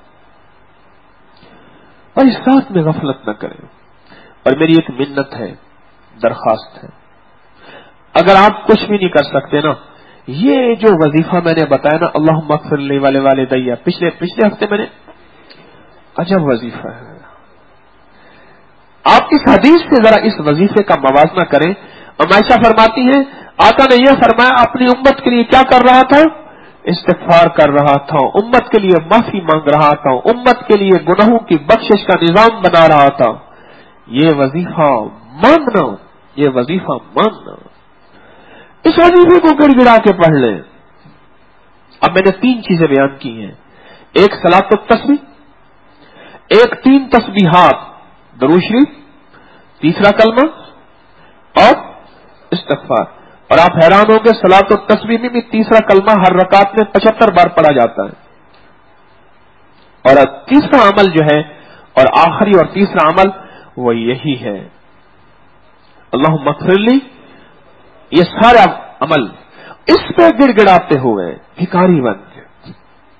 اور اس رات میں غفلت نہ کریں. اور میری ایک منت ہے، درخواست ہے، اگر آپ کچھ بھی نہیں کر سکتے نا، یہ جو وظیفہ میں نے بتایا نا، اللہم اغفر لی ولوالدی، پچھلے ہفتے میں نے، عجب وظیفہ ہے. آپ اس حدیث سے ذرا اس وظیفے کا موازنہ کریں. عائشہ فرماتی ہیں آقا نے یہ فرمایا اپنی امت کے لیے کیا کر رہا تھا؟ استغفار کر رہا تھا، امت کے لیے معافی مانگ رہا تھا، امت کے لیے گناہوں کی بخشش کا نظام بنا رہا تھا. یہ وظیفہ مانگنا، یہ وظیفہ مانگنا. اس وظیفے کو گڑ گڑا کے پڑھ لیں. اب میں نے 3 چیزیں بیان کی ہیں، ایک صلاۃ التسبیح، ایک 3 تسبیحات درود شریف، تیسرا کلمہ اور استغفار. اور آپ حیران ہوں گے صلاۃ التسبیح میں بھی تیسرا کلمہ ہر رکعت میں 75 بار پڑھا جاتا ہے. اور تیسرا عمل جو ہے اور آخری اور تیسرا عمل وہ یہی ہے، اللہم اغفر لی. یہ سارا عمل اس پہ گڑ گڑاتے ہوئے بھکاری بن گئے.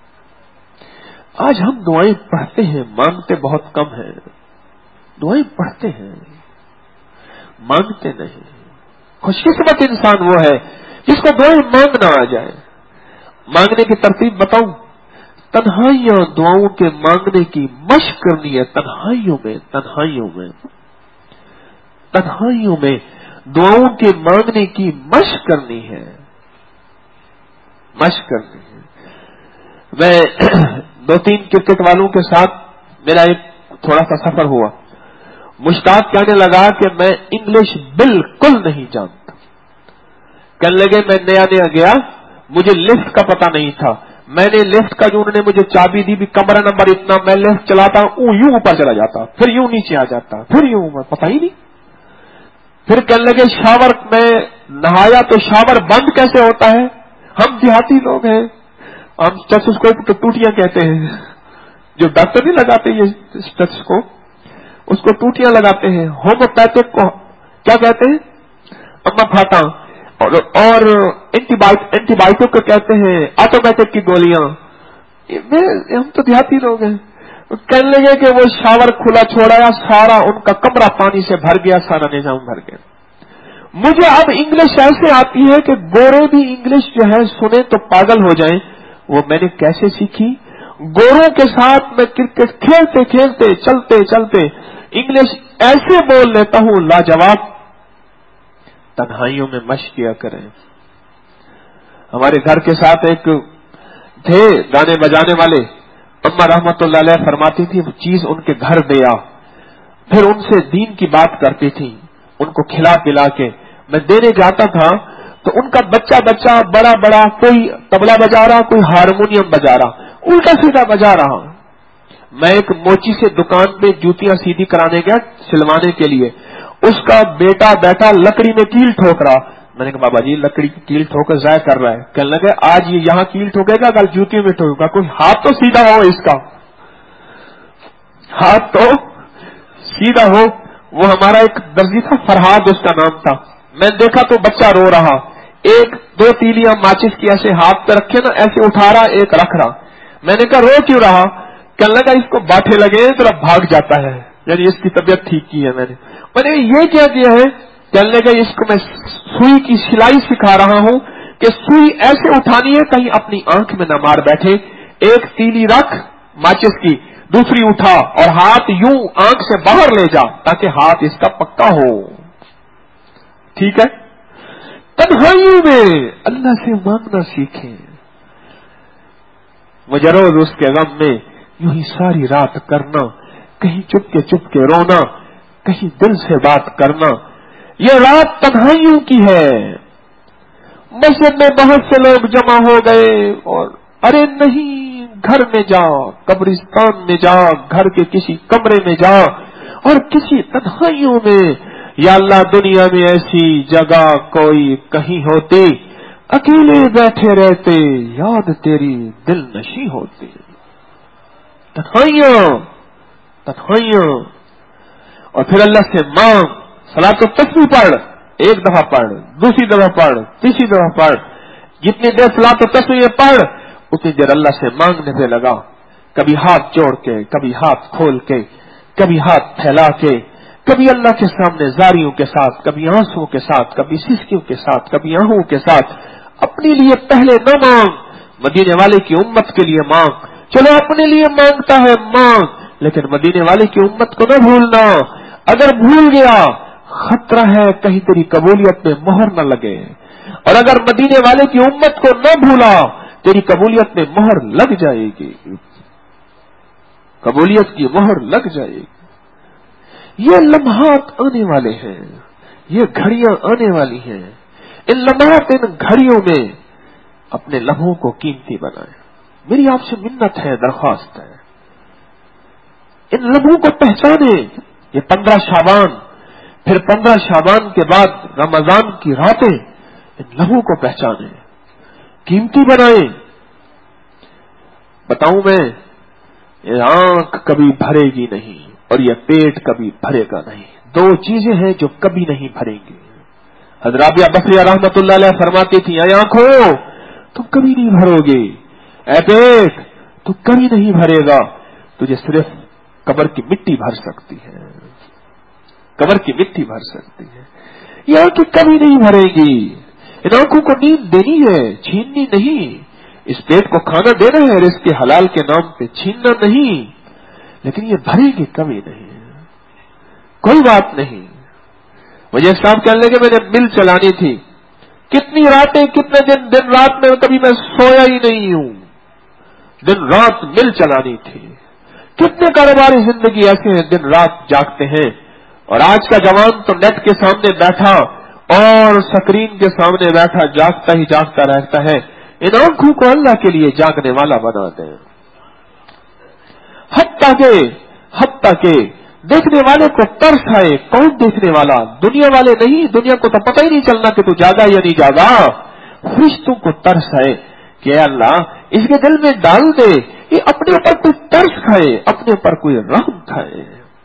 آج ہم دعائیں پڑھتے ہیں، مانگتے بہت کم ہیں. دعائیں پڑھتے ہیں، مانگتے نہیں. خوش قسمت انسان وہ ہے جس کو دعائیں مانگنا آ جائے. مانگنے کی ترتیب بتاؤں؟ تنہائیوں دعاؤں کے مانگنے کی مشق کرنی ہے. تنہائیوں میں دعاؤں کے مانگنے کی مشق کرنی ہے. میں 2-3 کرکٹ والوں کے ساتھ میرا ایک تھوڑا سا سفر ہوا. مشتاق کہنے لگا کہ میں انگلش بالکل نہیں جانتا. کہنے لگے میں نیا گیا، مجھے لفٹ کا پتہ نہیں تھا. میں نے لفٹ کا جو انہوں نے مجھے چابی دی بھی کمرہ نمبر اتنا، میں لفٹ چلاتا ہوں یوں اوپر چلا جاتا، پھر یوں نیچے آ جاتا، پھر یوں اوپر، پتہ ہی نہیں. پھر کہنے لگے شاور میں نہایا تو شاور بند کیسے ہوتا ہے؟ ہم دیہاتی لوگ ہیں، ہم اسٹیتھوسکوپ کو ٹوٹیاں کہتے ہیں. جو ڈاکٹر نہیں لگاتے یہ اسٹیتھوسکوپ، اس کو ٹوٹیاں لگاتے ہیں. ہومیوپیتھک کو کیا کہتے ہیں؟ اما پھاٹا. اور اینٹی بائیوٹک کو کہتے ہیں آٹومیٹک کی گولیاں. ہم تو دیہاتی لوگ ہیں. کہنے لگے کہ وہ شاور کھلا چھوڑایا، سارا ان کا کمرہ پانی سے بھر گیا، سارا نظام بھر گیا۔ مجھے اب انگلش ایسے آتی ہے کہ گورے بھی انگلش جو ہے سنیں تو پاگل ہو جائیں۔ وہ میں نے کیسے سیکھی؟ گوروں کے ساتھ میں کرکٹ کھیلتے کھیلتے چلتے چلتے انگلش ایسے بول لیتا ہوں لاجواب۔ تنہائیوں میں مشق کیا کریں۔ ہمارے گھر کے ساتھ ایک تھے گانے بجانے والے، اما رحمت اللہ علیہ فرماتی تھی وہ چیز ان کے گھر دیا، پھر ان سے دین کی بات کرتی تھی، ان کو کھلا پلا کے میں دینے جاتا تھا تو ان کا بچہ بڑا بڑا کوئی طبلہ بجا رہا، کوئی ہارمونیم بجا رہا، الٹا سیدھا بجا رہا۔ میں ایک موچی سے دکان پہ جوتیاں سیدھی کرانے گیا سلوانے کے لیے، اس کا بیٹا بیٹھا لکڑی میں کیل ٹھوک رہا۔ میں نے کہا بابا جی لکڑی کی کیل ٹھوکر ضائع کر رہا ہے۔ کہنے لگے آج یہ یہاں کیل ٹھوکے گا، کل جوتی میں ٹھوکے گا، کوئی ہاتھ تو سیدھا ہو، اس کا ہاتھ تو سیدھا ہو۔ وہ ہمارا ایک درزی تھا فرہاد اس کا نام تھا، میں دیکھا تو بچہ رو رہا، ایک دو تیلیاں ماچس کی ایسے ہاتھ پہ رکھے نا، ایسے اٹھا رہا ایک رکھ رہا۔ میں نے کہا رو کیوں رہا؟ کہنے لگا اس کو باٹھے لگے ہیں ذرا بھاگ جاتا ہے، یعنی اس کی طبیعت ٹھیک کی ہے میں نے یہ کیا کیا ہے؟ کہنے لگا اس کو میں سوئی کی سلائی سکھا رہا ہوں کہ سوئی ایسے اٹھانی ہے کہیں اپنی آنکھ میں نہ مار بیٹھے، ایک تیلی رکھ ماچس کی، دوسری اٹھا اور ہاتھ یوں آنکھ سے باہر لے جا تاکہ ہاتھ اس کا پکا ہو۔ ٹھیک ہے؟ تنہائیوں میں اللہ سے مانگنا سیکھیں۔ مجروز اس کے غم میں یوں ہی ساری رات کرنا، کہیں چپ کے رونا، کہیں دل سے بات کرنا۔ یہ رات تنہائیوں کی ہے۔ مسجد میں بہت سے لوگ جمع ہو گئے اور ارے نہیں، گھر میں جا، قبرستان میں جا، گھر کے کسی کمرے میں جا اور کسی تنہائیوں میں، یا اللہ دنیا میں ایسی جگہ کوئی کہیں ہوتی، اکیلے بیٹھے رہتے، یاد تیری دل نشی ہوتی۔ تنہائیاں اور پھر اللہ سے مانگ، صلاۃ التسبیح پڑھ، ایک دفعہ پڑھ، دوسری دفعہ پڑھ، تیسری دفعہ پڑھ، جتنی دیر صلاۃ التسبیح پڑھ اتنی دیر اللہ سے مانگنے پہ لگا، کبھی ہاتھ جوڑ کے، کبھی ہاتھ کھول کے، کبھی ہاتھ پھیلا کے، کبھی اللہ کے سامنے زاریوں کے ساتھ، کبھی آنسوؤں کے ساتھ، کبھی سسکیوں کے ساتھ، کبھی آہوں کے ساتھ۔ اپنے لیے پہلے نہ مانگ، مدینے والے کی امت کے لیے مانگ۔ چلو اپنے لیے مانگتا ہے مانگ، لیکن مدینے والے کی امت کو نہ بھولنا۔ اگر بھول گیا خطرہ ہے کہیں تیری قبولیت میں مہر نہ لگے، اور اگر مدینے والے کی امت کو نہ بھولا تیری قبولیت میں مہر لگ جائے گی، قبولیت کی مہر لگ جائے گی۔ یہ لمحات آنے والے ہیں، یہ گھڑیاں آنے والی ہیں، ان لمحات ان گھڑیوں میں اپنے لمحوں کو قیمتی بنائیں۔ میری آپ سے منت ہے، درخواست ہے، ان لمحوں کو پہچانے۔ یہ 15 شعبان، پھر 15 شعبان کے بعد رمضان کی راتیں، ان لمحوں کو پہچانے، قیمتی بنائیں۔ بتاؤں میں، یہ آنکھ کبھی بھرے گی نہیں اور یہ پیٹ کبھی بھرے گا نہیں، دو چیزیں ہیں جو کبھی نہیں بھریں گی۔ حضرت رابعہ بصریہ رحمت اللہ علیہ فرماتی تھی، اے آنکھوں تم کبھی نہیں بھرو گے، اے پیٹ تو کبھی نہیں بھرے گا، تجھے صرف قبر کی مٹی بھر سکتی ہے، قبر کی مٹی بھر سکتی ہے۔ یہ آنکھیں کبھی نہیں بھرے گی، ان آنکھوں کو نیند دینی ہے، چھیننی نہیں۔ اس پیٹ کو کھانا دینا ہے، رزق کے حلال کے نام پہ چھیننا نہیں، لیکن یہ بھرے گی کبھی نہیں، کوئی بات نہیں۔ مجھے صاحب کہنے لگے میں نے مل چلانی تھی، کتنی راتیں، کتنے دن رات میں کبھی میں سویا ہی نہیں ہوں، دن رات مل چلانی تھی۔ کتنے کاروباری زندگی ایسے ہیں دن رات جاگتے ہیں، اور آج کا جوان تو نیٹ کے سامنے بیٹھا اور سکرین کے سامنے بیٹھا جاگتا ہی جاگتا رہتا ہے۔ ان آنکھوں کو اللہ کے لیے جاگنے والا بنا دیں، حتیٰ کہ دیکھنے والے کو ترس آئے۔ کون دیکھنے والا؟ دنیا والے نہیں، دنیا کو تو پتہ ہی نہیں چلنا کہ تو جاگا یا نہیں جاگا۔ فرشتوں کو ترس آئے کہ اے اللہ اس کے دل میں ڈال دے، یہ اپنے اوپر کوئی ترس کھائے، اپنے اوپر کوئی رحم کھائے۔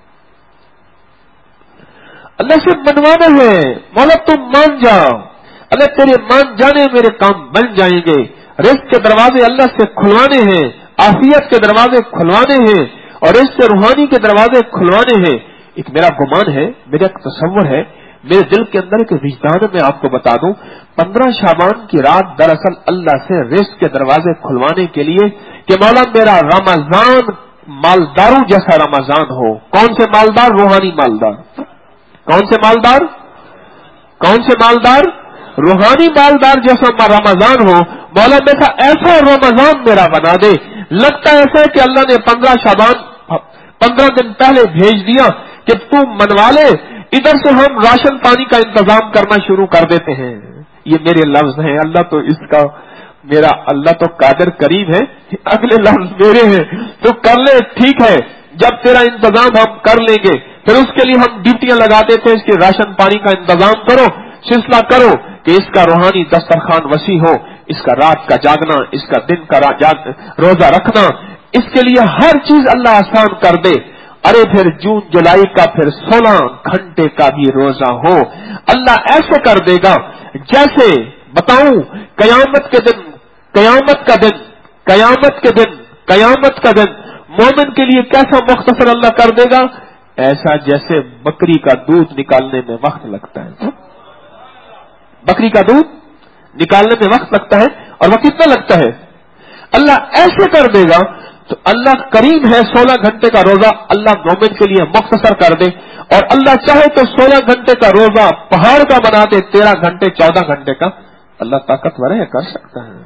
اللہ سے منوانا ہے، مولا تم مان جا، اگر تیرے مان جانے میرے کام بن جائیں گے۔ رزق کے دروازے اللہ سے کھلوانے ہیں، عافیت کے دروازے کھلوانے ہیں، اور اس سے روحانی کے دروازے کھلوانے ہیں. ایک میرا گمان ہے، میرا ایک تصور ہے، میرے دل کے اندر ایک وجدان میں آپ کو بتا دوں. 15 شعبان کی رات دراصل اللہ سے رزق کے دروازے کھلوانے کے لیے کہ مولا میرا رمضان مالداروں جیسا رمضان ہو. کون سے مالدار؟ روحانی مالدار. کون سے مالدار؟ کون سے مالدار؟ روحانی مالدار جیسا رمضان ہو. مولا میرا ایسا رمضان میرا بنا دے. لگتا ایسا ہے کہ اللہ نے 15 شعبان 15 دن پہلے بھیج دیا کہ تو منوا لے، ادھر سے ہم راشن پانی کا انتظام کرنا شروع کر دیتے ہیں. یہ میرے لفظ ہیں، اللہ تو اس کا میرا اللہ تو قادر کریم ہے. اگلے لفظ میرے ہیں تو کر لے، ٹھیک ہے. جب تیرا انتظام ہم کر لیں گے پھر اس کے لیے ہم ڈیوٹیاں لگاتے تھے، اس کے راشن پانی کا انتظام کرو، سلسلہ کرو کہ اس کا روحانی دسترخوان وسیع ہو، اس کا رات کا جاگنا، اس کا دن کا روزہ رکھنا، اس کے لیے ہر چیز اللہ آسان کر دے. ارے پھر جون جولائی کا پھر 16 گھنٹے کا بھی روزہ ہو. اللہ ایسے کر دے گا جیسے بتاؤں قیامت کے دن، قیامت کا دن، قیامت کے دن، قیامت کا دن مومن کے لیے کیسا مختصر اللہ کر دے گا، ایسا جیسے بکری کا دودھ نکالنے میں وقت لگتا ہے. بکری کا دودھ نکالنے میں وقت لگتا ہے، اور وہ کتنا لگتا ہے؟ اللہ ایسے کر دے گا. تو اللہ کریم ہے. 16 گھنٹے کا روزہ اللہ مومن کے لیے مختصر کر دے، اور اللہ چاہے تو 16 گھنٹے کا روزہ پہاڑ کا بنا دے، 13 گھنٹے 14 گھنٹے کا. اللہ طاقتور ہے، کر سکتا ہے.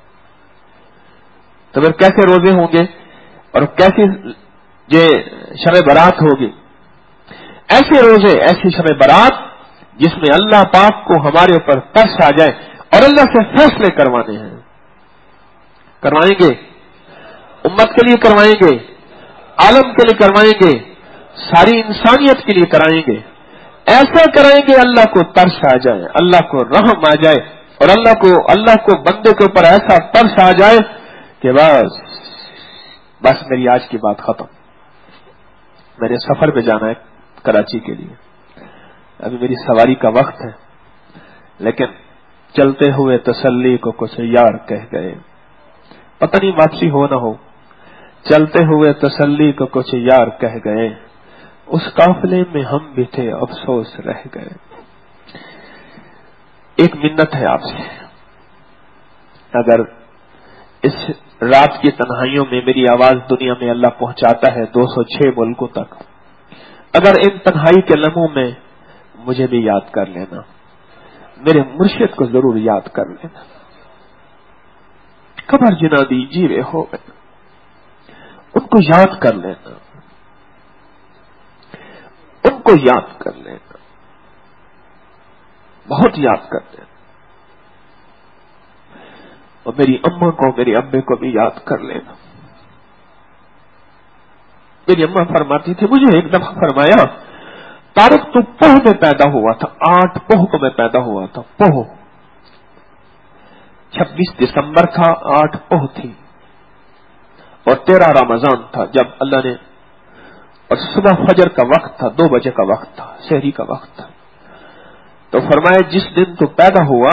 تو پھر کیسے روزے ہوں گے اور کیسی یہ شب برات ہوگی؟ ایسے روزے، ایسی شب برات جس میں اللہ پاک کو ہمارے اوپر ترس آ جائے اور اللہ سے فیصلے کروانے ہیں. کروائیں گے، امت کے لیے کروائیں گے، عالم کے لیے کروائیں گے، ساری انسانیت کے لیے کرائیں گے. ایسا کرائیں گے اللہ کو ترس آ جائے، اللہ کو رحم آ جائے، اور اللہ کو بندے کے اوپر ایسا ترس آ جائے کہ بس میری آج کی بات ختم. میں نے سفر پہ جانا ہے کراچی کے لیے، ابھی میری سواری کا وقت ہے، لیکن چلتے ہوئے تسلی کو کچھ یار کہہ گئے. پتہ نہیں واپسی ہو نہ ہو. چلتے ہوئے تسلی کو کچھ یار کہہ گئے، اس قافلے میں ہم بھی تھے افسوس رہ گئے. ایک منت ہے آپ سے، اگر اس رات کی تنہائیوں میں میری آواز دنیا میں اللہ پہنچاتا ہے 206 ملکوں تک، اگر ان تنہائی کے لمحوں میں مجھے بھی یاد کر لینا، میرے مرشد کو ضرور یاد کر لینا. قبر جنا دی جیوے ہو گئے، ان کو یاد کر لینا، ان کو یاد کر لینا، بہت یاد کر لینا. اور میری اماں کو، میرے ابے کو بھی یاد کر لینا. میری اماں فرماتی تھی، مجھے ایک دفعہ فرمایا، طارق تو پوہ میں پیدا ہوا تھا، 8 پوہ کو میں پیدا ہوا تھا. پوہ 26 دسمبر تھا، 8 پوہ تھی، اور 13 رمضان تھا جب اللہ نے، اور صبح فجر کا وقت تھا، 2 بجے کا وقت تھا، سحری کا وقت تھا. تو فرمایا جس دن تو پیدا ہوا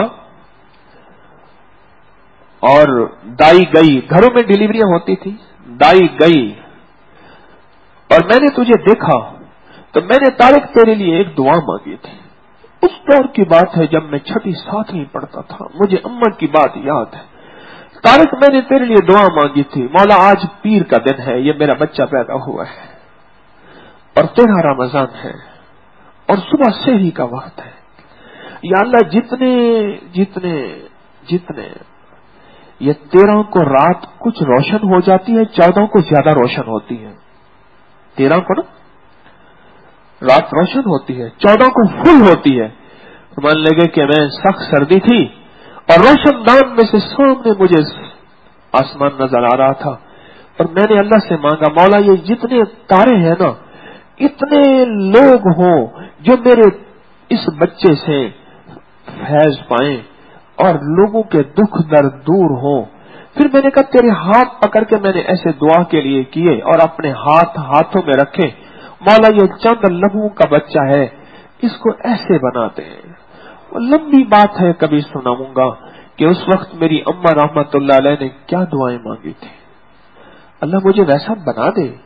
اور دائی گئی، گھروں میں ڈیلیوریاں ہوتی تھی، دائی گئی اور میں نے تجھے دیکھا تو میں نے طارق تیرے لیے ایک دعا مانگی تھی. اس دور کی بات ہے جب میں 6 7 پڑھتا تھا، مجھے اماں کی بات یاد ہے. طارق میں نے تیرے لیے دعا مانگی تھی، مولا آج پیر کا دن ہے، یہ میرا بچہ پیدا ہوا ہے اور 13 رمضان ہے اور صبح سحری کا وقت ہے. یا اللہ جتنے جتنے جتنے یہ 13 کو رات کچھ روشن ہو جاتی ہے، 14 کو زیادہ روشن ہوتی ہے. 13 کو نا رات روشن ہوتی ہے، 14 کو فل ہوتی ہے. مان لگے کہ میں سخت سردی تھی اور روشن دان میں سے سامنے مجھے آسمان نظر آ رہا تھا، اور میں نے اللہ سے مانگا، مولا یہ جتنے تارے ہیں نا، اتنے لوگ ہوں جو میرے اس بچے سے فیض پائیں اور لوگوں کے دکھ درد دور ہوں. پھر میں نے کہا تیرے ہاتھ پکڑ کے میں نے ایسے دعا کے لیے کیے اور اپنے ہاتھوں میں رکھے، مولا یہ چند لمحوں کا بچہ ہے، اس کو ایسے بناتے ہیں. لمبی بات ہے، کبھی سناؤں گا کہ اس وقت میری اماں رحمت اللہ علیہ نے کیا دعائیں مانگی تھی. اللہ مجھے ویسا بنا دے،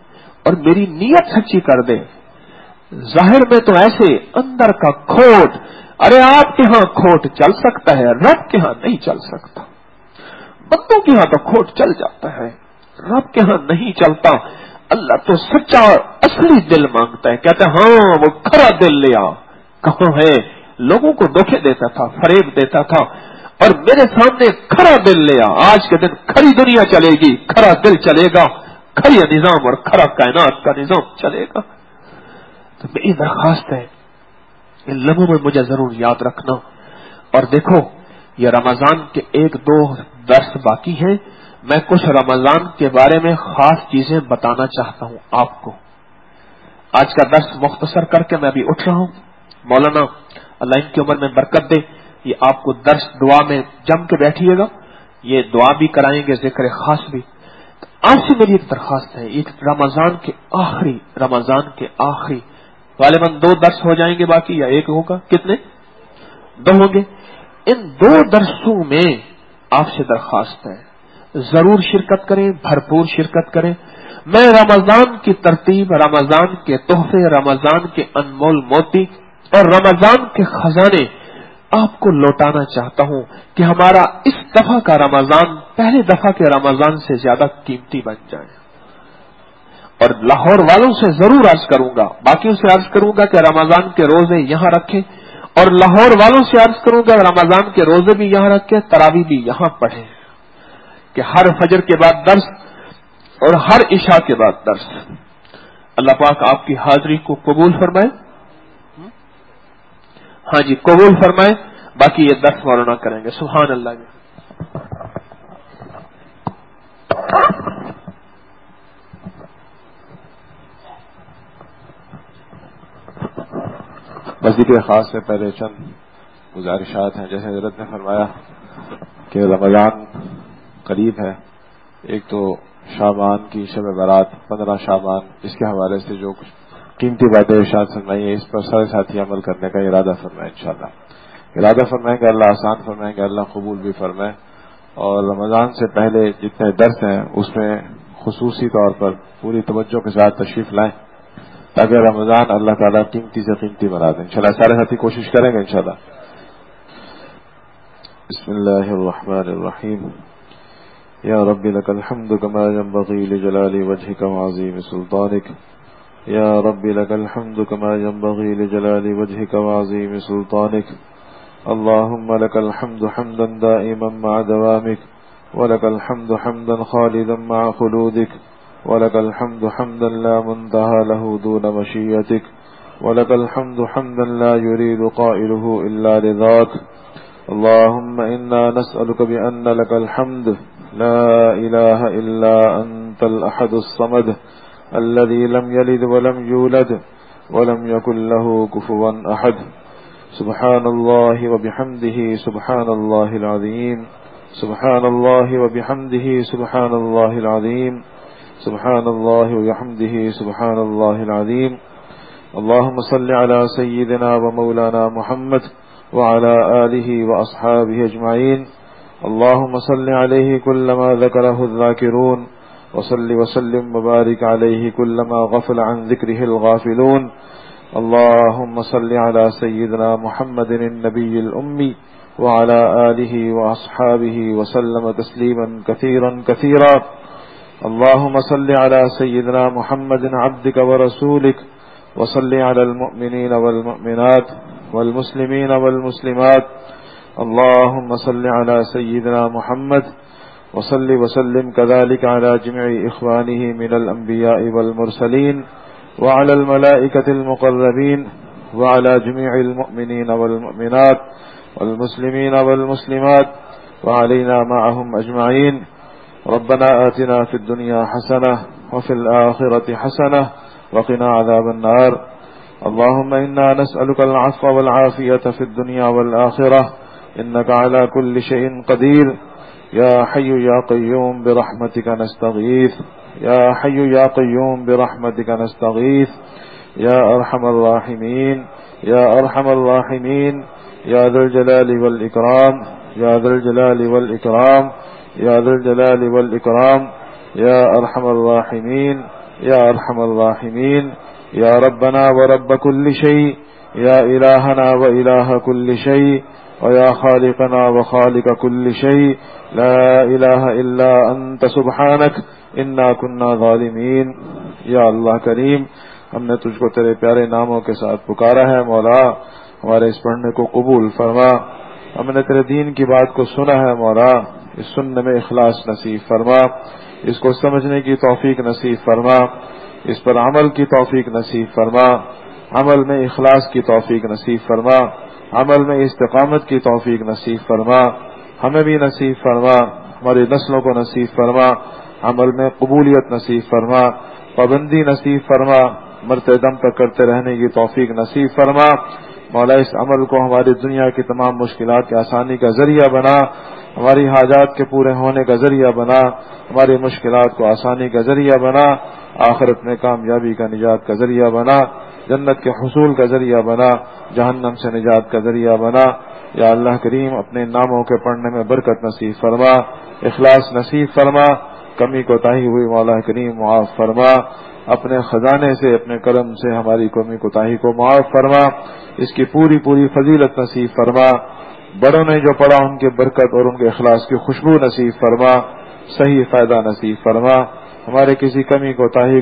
اور میری نیت سچی کر دے. ظاہر میں تو ایسے اندر کا کھوٹ. ارے آپ کے ہاں کھوٹ چل سکتا ہے, رب کے ہاں نہیں چل سکتا. بندوں کے ہاں تو کھوٹ چل جاتا ہے, رب کے ہاں نہیں چلتا. اللہ تو سچا اور اصلی دل مانگتا ہے. کہتا ہے ہاں وہ کھرا دل لیا. کہاں ہے؟ لوگوں کو دھوکے دیتا تھا, فریب دیتا تھا, اور میرے سامنے کھرا دل لیا. آج کے دن کھری دنیا چلے گی, کھرا دل چلے گا, کھری نظام اور کھرا کائنات کا نظام چلے گا. تو میری درخواست ہے ان لمحوں میں مجھے ضرور یاد رکھنا. اور دیکھو یہ رمضان کے 1-2 درس باقی ہیں. میں کچھ رمضان کے بارے میں خاص چیزیں بتانا چاہتا ہوں آپ کو. آج کا درس مختصر کر کے میں ابھی اٹھ رہا ہوں. مولانا اللہ ان کی عمر میں برکت دے, یہ آپ کو درس دعا میں جم کے بیٹھیے گا, یہ دعا بھی کرائیں گے, ذکر خاص بھی. آپ سے میری ایک درخواست ہے, ایک رمضان کے آخری غالباً 2 درس ہو جائیں گے باقی, یا 1 ہوگا, کتنے 2 ہوں گے. ان 2 درسوں میں آپ سے درخواست ہے ضرور شرکت کریں, بھرپور شرکت کریں. میں رمضان کی ترتیب, رمضان کے تحفے, رمضان کے انمول موتی اور رمضان کے خزانے آپ کو لوٹانا چاہتا ہوں کہ ہمارا اس دفعہ کا رمضان پہلے دفعہ کے رمضان سے زیادہ قیمتی بن جائے. اور لاہور والوں سے ضرور عرض کروں گا, باقیوں سے عرض کروں گا کہ رمضان کے روزے یہاں رکھیں, اور لاہور والوں سے عرض کروں گا رمضان کے روزے بھی یہاں رکھیں, تراویح بھی یہاں پڑھیں, کہ ہر فجر کے بعد درس اور ہر عشاء کے بعد درس. اللہ پاک آپ کی حاضری کو قبول فرمائے. ہاں جی قبول فرمائے. باقی یہ درس مولانا کریں گے. سبحان اللہ جی. وظیفے خاص سے پہلے چند گزارشات ہیں. جیسے حضرت نے فرمایا کہ رمضان قریب ہے, ایک تو شعبان کی شب برات 15 شعبان, اس کے حوالے سے جو کچھ قیمتی باتیں ارشاد فرمائی ہیں اس پر سارے ساتھی عمل کرنے کا ارادہ فرمائیں. انشاءاللہ ارادہ فرمائیں کہ اللہ آسان فرمائیں کہ اللہ قبول بھی فرمائے. اور رمضان سے پہلے جتنے درس ہیں اس میں خصوصی طور پر پوری توجہ کے ساتھ تشریف لائیں تاکہ رمضان اللہ تعالیٰ قیمتی سے قیمتی بنا دیں. انشاءاللہ سارے ساتھی کوشش کریں گے انشاءاللہ. بسم اللہ الرحمن الرحیم. یا رب لک الحمد کما ينبغی لجلال وجهک وعظیم سلطانک. یا رب لک الحمد کما ينبغی لجلال وجهک وعظیم سلطانک. اللهم لك الحمد حمدا دائما مع دوامك, ولك الحمد حمدا خالدا مع خلودك, ولك الحمد حمدا لا منتهى له دون مشيئتك, ولك الحمد حمدا لا يريد قائله إلا رضاك. اللهم إنا نسألك بأن لك الحمد لا إله إلا أنت الأحد الصمد الذي لم يلد ولم يولد ولم يكن له كفوا أحد. سبحان الله وبحمده سبحان الله العظيم. سبحان الله وبحمده سبحان الله العظيم. سبحان الله وبحمده سبحان الله العظيم. اللهم صل على سيدنا ومولانا محمد وعلى آله وأصحابه أجمعين. اللهم صل عليه كلما ذكره الذاكرون, وصل وسلم وبارك عليه كلما غفل عن ذكره الغافلون. اللهم صل على سيدنا محمد النبي الأمي وعلى آله وأصحابه وسلم تسليما كثيرا كثيرا. اللهم صل على سيدنا محمد عبدك ورسولك, وصل على المؤمنين والمؤمنات والمسلمين والمسلمات. اللهم صل على سيدنا محمد, وصل وسلم كذلك على جميع إخوانه من الأنبياء والمرسلين, وعلى الملائكة المقربين, وعلى جميع المؤمنين والمؤمنات والمسلمين والمسلمات, وعلينا معهم أجمعين. ربنا آتنا في الدنيا حسنة وفي الآخرة حسنة وقنا عذاب النار. اللهم إنا نسألك العفو والعافية في الدنيا والآخرة, إنك على كل شيء قدير. يا حي يا قيوم برحمتك نستغيث. يا حي يا قيوم برحمتك نستغيث. يا أرحم الراحمين, يا أرحم الراحمين, يا ذا الجلال والإكرام, يا ذا الجلال والإكرام, يا ذا الجلال والإكرام, يا أرحم الراحمين, یا ارحم الراحمین یا ربنا ورب كل شيء یا الہنا والہ كل شيء ویا خالقنا وخالق كل شيء لا الہ الا انت سبحانک انا كنا ظالمین. یا اللہ کریم ہم نے تجھ کو تیرے پیارے ناموں کے ساتھ پکارا ہے مولا، ہمارے اس پڑھنے کو قبول فرما. ہم نے تیرے دین کی بات کو سنا ہے مولا، اس سننے میں اخلاص نصیب فرما، اس کو سمجھنے کی توفیق نصیب فرما، اس پر عمل کی توفیق نصیب فرما، عمل میں اخلاص کی توفیق نصیب فرما، عمل میں استقامت کی توفیق نصیب فرما، ہمیں بھی نصیب فرما، ہماری نسلوں کو نصیب فرما، عمل میں قبولیت نصیب فرما، پابندی نصیب فرما، مرتے دم تک کرتے رہنے کی توفیق نصیب فرما. مولا اس عمل کو ہماری دنیا کی تمام مشکلات کی آسانی کا ذریعہ بنا، ہماری حاجات کے پورے ہونے کا ذریعہ بنا، ہماری مشکلات کو آسانی کا ذریعہ بنا، آخرت میں کامیابی کا نجات کا ذریعہ بنا، جنت کے حصول کا ذریعہ بنا، جہنم سے نجات کا ذریعہ بنا. یا اللہ کریم اپنے ناموں کے پڑھنے میں برکت نصیب فرما، اخلاص نصیب فرما، کمی کوتاہی ہوئی مولا کریم معاف فرما، اپنے خزانے سے اپنے کرم سے ہماری کمی کوتاہی کو معاف فرما، اس کی پوری پوری فضیلت نصیب فرما. بڑوں نے جو پڑھا ان کے برکت اور ان کے اخلاص کی خوشبو نصیب فرما، صحیح فائدہ نصیب فرما. ہمارے کسی کمی کوتاہی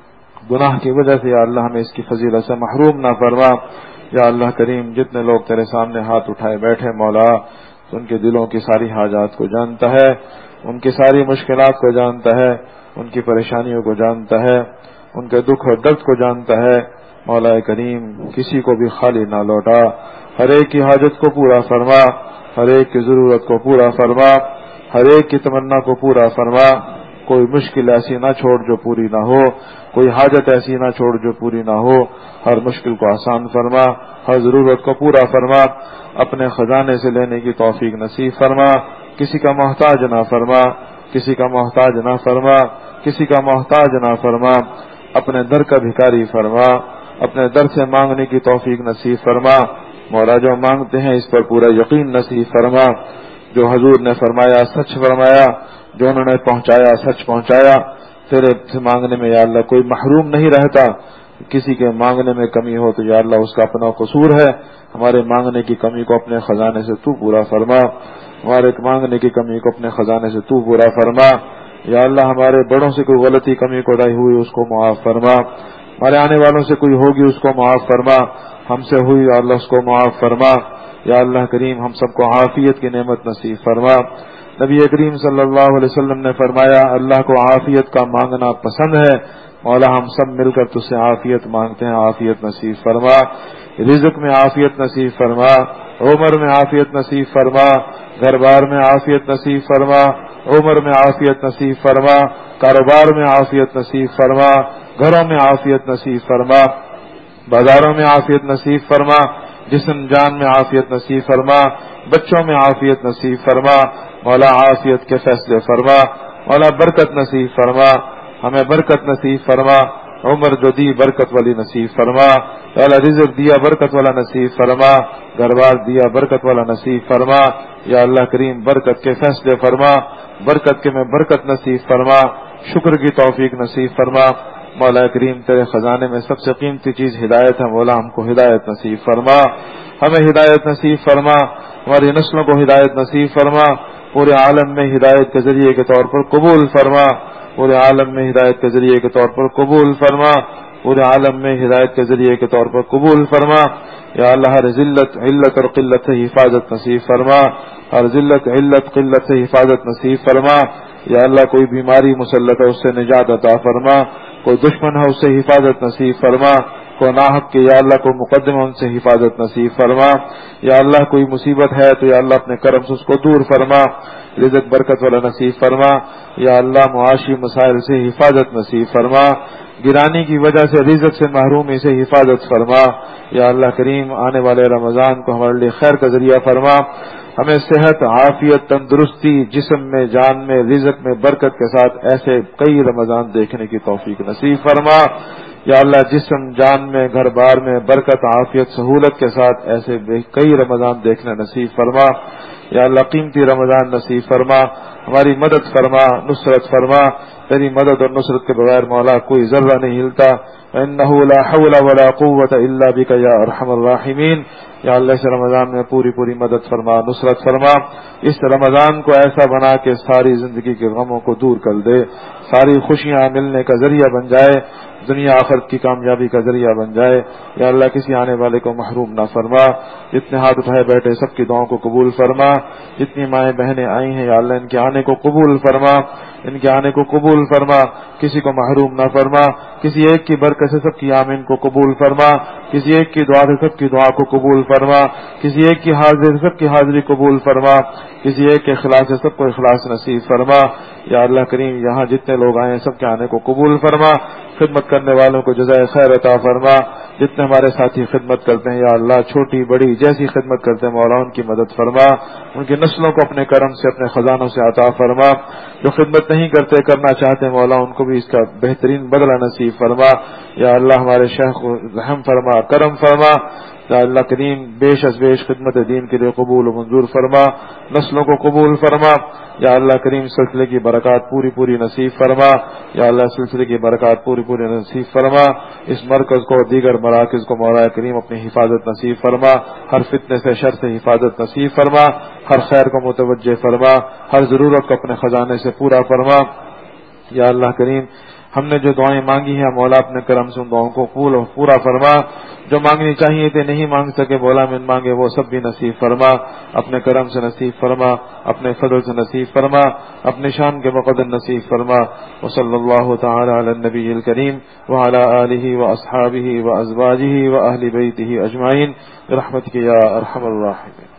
گناہ کی وجہ سے یا اللہ ہمیں اس کی فضیلت سے محروم نہ فرما. یا اللہ کریم جتنے لوگ تیرے سامنے ہاتھ اٹھائے بیٹھے مولا، ان کے دلوں کی ساری حاجات کو جانتا ہے، ان کی ساری مشکلات کو جانتا ہے، ان کی پریشانیوں کو جانتا ہے، ان کے دکھ اور درد کو جانتا ہے. مولا کریم کسی کو بھی خالی نہ لوٹا، ہر ایک کی حاجت کو پورا فرما، ہر ایک کی ضرورت کو پورا فرما، ہر ایک کی تمنا کو پورا فرما. کوئی مشکل ایسی نہ چھوڑ جو پوری نہ ہو، کوئی حاجت ایسی نہ چھوڑ جو پوری نہ ہو. ہر مشکل کو آسان فرما، ہر ضرورت کو پورا فرما، اپنے خزانے سے لینے کی توفیق نصیب فرما. کسی کا محتاج نہ فرما، کسی کا محتاج نہ فرما، کسی کا محتاج نہ فرما. اپنے در کا بھکاری فرما، اپنے در سے مانگنے کی توفیق نصیب فرما. مولا جو مانگتے ہیں اس پر پورا یقین نصیب فرما. جو حضور نے فرمایا سچ فرمایا، جو انہوں نے پہنچایا سچ پہنچایا. تیرے سے مانگنے میں یا اللہ کوئی محروم نہیں رہتا. کسی کے مانگنے میں کمی ہو تو یا اللہ اس کا اپنا قصور ہے. ہمارے مانگنے کی کمی کو اپنے خزانے سے تو پورا فرما، ہمارے مانگنے کی کمی کو اپنے خزانے سے تو پورا فرما. یا اللہ ہمارے بڑوں سے کوئی غلطی کمی کوتاہی ہوئی اس کو معاف فرما، ہمارے آنے والوں سے کوئی ہوگی اس کو معاف فرما، ہم سے ہوئی یا اللہ اس کو معاف فرما. یا اللہ کریم ہم سب کو عافیت کی نعمت نصیب فرما. نبی کریم صلی اللہ علیہ وسلم نے فرمایا اللہ کو عافیت کا مانگنا پسند ہے. مولا ہم سب مل کر تجھ سے عافیت مانگتے ہیں، عافیت نصیب فرما. رزق میں عافیت نصیب فرما، عمر میں عافیت نصیب فرما، گھر بار میں عافیت نصیب فرما، عمر میں عافیت نصیب فرما، کاروبار میں عافیت نصیب فرما، گھروں میں عافیت نصیب فرما، بازاروں میں عافیت نصیب فرما، جسم جان میں عافیت نصیب فرما، بچوں میں عافیت نصیب فرما. مولا عافیت کے فیصلے فرما، مولا برکت نصیب فرما، ہمیں برکت نصیب فرما. عمر جو دی برکت والی نصیب فرما، مولا رزق دیا برکت والا نصیب فرما، گھر بار دیا برکت والا نصیب فرما. یا اللہ کریم برکت کے فیصلے فرما، برکت کے میں برکت نصیب فرما، شکر کی توفیق نصیب فرما. مولا کریم تیرے خزانے میں سب سے قیمتی چیز ہدایت ہے. مولا ہم کو ہدایت نصیب فرما، ہمیں ہدایت نصیب فرما، ہماری نسلوں کو ہدایت نصیب فرما. پورے عالم میں ہدایت کے ذریعے کے طور پر قبول فرما، پورے عالم میں ہدایت کے ذریعے کے طور پر قبول فرما، پورے عالم میں ہدایت کے ذریعے کے طور پر قبول فرما. یا اللہ ہر ذلت علت اور قلت سے حفاظت نصیب فرما، ہر ذلت علت قلت سے حفاظت نصیب فرما. یا اللہ کوئی بیماری مسلط ہے اس سے نجات عطا فرما، کوئی دشمن ہے اس سے حفاظت نصیب فرما، کوئی ناحق کے یا اللہ کو مقدمہ ان سے حفاظت نصیب فرما. یا اللہ کوئی مصیبت ہے تو یا اللہ اپنے کرم سے اس کو دور فرما، رزق برکت والا نصیب فرما. یا اللہ معاشی مسائل سے حفاظت نصیب فرما، گرانی کی وجہ سے رزق سے محرومی سے حفاظت فرما. یا اللہ کریم آنے والے رمضان کو ہمارے لیے خیر کا ذریعہ فرما. ہمیں صحت، عافیت، تندرستی، جسم میں، جان میں، رزق میں برکت کے ساتھ ایسے کئی رمضان دیکھنے کی توفیق نصیب فرما. یا اللہ جسم جان میں گھر بار میں برکت عافیت سہولت کے ساتھ ایسے کئی رمضان دیکھنا نصیب فرما. یا اللہ قیمتی رمضان نصیب فرما, ہماری مدد فرما, نصرت فرما. تیری مدد اور نصرت کے بغیر مولا کوئی ذرہ نہیں ہلتا. انه لا حول ولا قوة الا بك یا ارحم الراحمین. یا اللہ اس رمضان میں پوری مدد فرما, نصرت فرما. اس رمضان کو ایسا بنا کہ ساری زندگی کے غموں کو دور کر دے, ساری خوشیاں ملنے کا ذریعہ بن جائے, دنیا آخرت کی کامیابی کا ذریعہ بن جائے. یا اللہ کسی آنے والے کو محروم نہ فرما. جتنے ہاتھ اٹھائے بیٹھے سب کی دعاؤں کو قبول فرما. جتنی مائیں بہنیں آئی ہیں یا اللہ ان کے آنے کو قبول فرما, ان کے آنے کو قبول فرما. کسی کو محروم نہ فرما. کسی ایک کی برکت سے سب کی آمین کو قبول فرما. کسی ایک کی دعا سے سب کی دعا کو قبول فرما. کسی ایک کی حاضری سے سب کی حاضری قبول فرما. کسی ایک کے اخلاص سے سب کو اخلاص نصیب فرما. یا اللہ کریم یہاں جتنے لوگ آئے ہیں سب کے آنے کو قبول فرما. خدمت کرنے والوں کو جزائے خیر عطا فرما. جتنے ہمارے ساتھی خدمت کرتے ہیں یا اللہ چھوٹی بڑی جیسی خدمت کرتے ہیں مولا ان کی مدد فرما. ان کی نسلوں کو اپنے کرم سے اپنے خزانوں سے عطا فرما. جو خدمت نہیں کرتے کرنا چاہتے ہیں مولا ان کو بھی اس کا بہترین بدلہ نصیب فرما. یا اللہ ہمارے شیخ کو رحم فرما, کرم فرما. یا اللہ کریم بیش از بیش خدمت دین کے لیے قبول و منظور فرما, نسلوں کو قبول فرما. یا اللہ کریم سلسلے کی برکات پوری نصیب فرما. یا اللہ سلسلے کی برکات پوری نصیب فرما. اس مرکز کو دیگر مراکز کو مولا کریم اپنی حفاظت نصیب فرما. ہر فتنے سے شر سے حفاظت نصیب فرما. ہر خیر کو متوجہ فرما. ہر ضرورت کو اپنے خزانے سے پورا فرما. یا اللہ کریم ہم نے جو دعائیں مانگی ہیں مولا اپنے کرم سے ان دعاؤں کو پورا فرما. جو مانگنی چاہیے تھے نہیں مانگ سکے مولا من مانگے وہ سب بھی نصیب فرما. اپنے کرم سے نصیب فرما, اپنے فضل سے نصیب فرما, اپنے شان کے مقدر نصیب فرما. وصلی اللہ تعالی علی النبی الکریم وعلی آلہ واصحابہ وازواجہ واہل بیتہ اجمعین برحمتک یا ارحم الراحمین.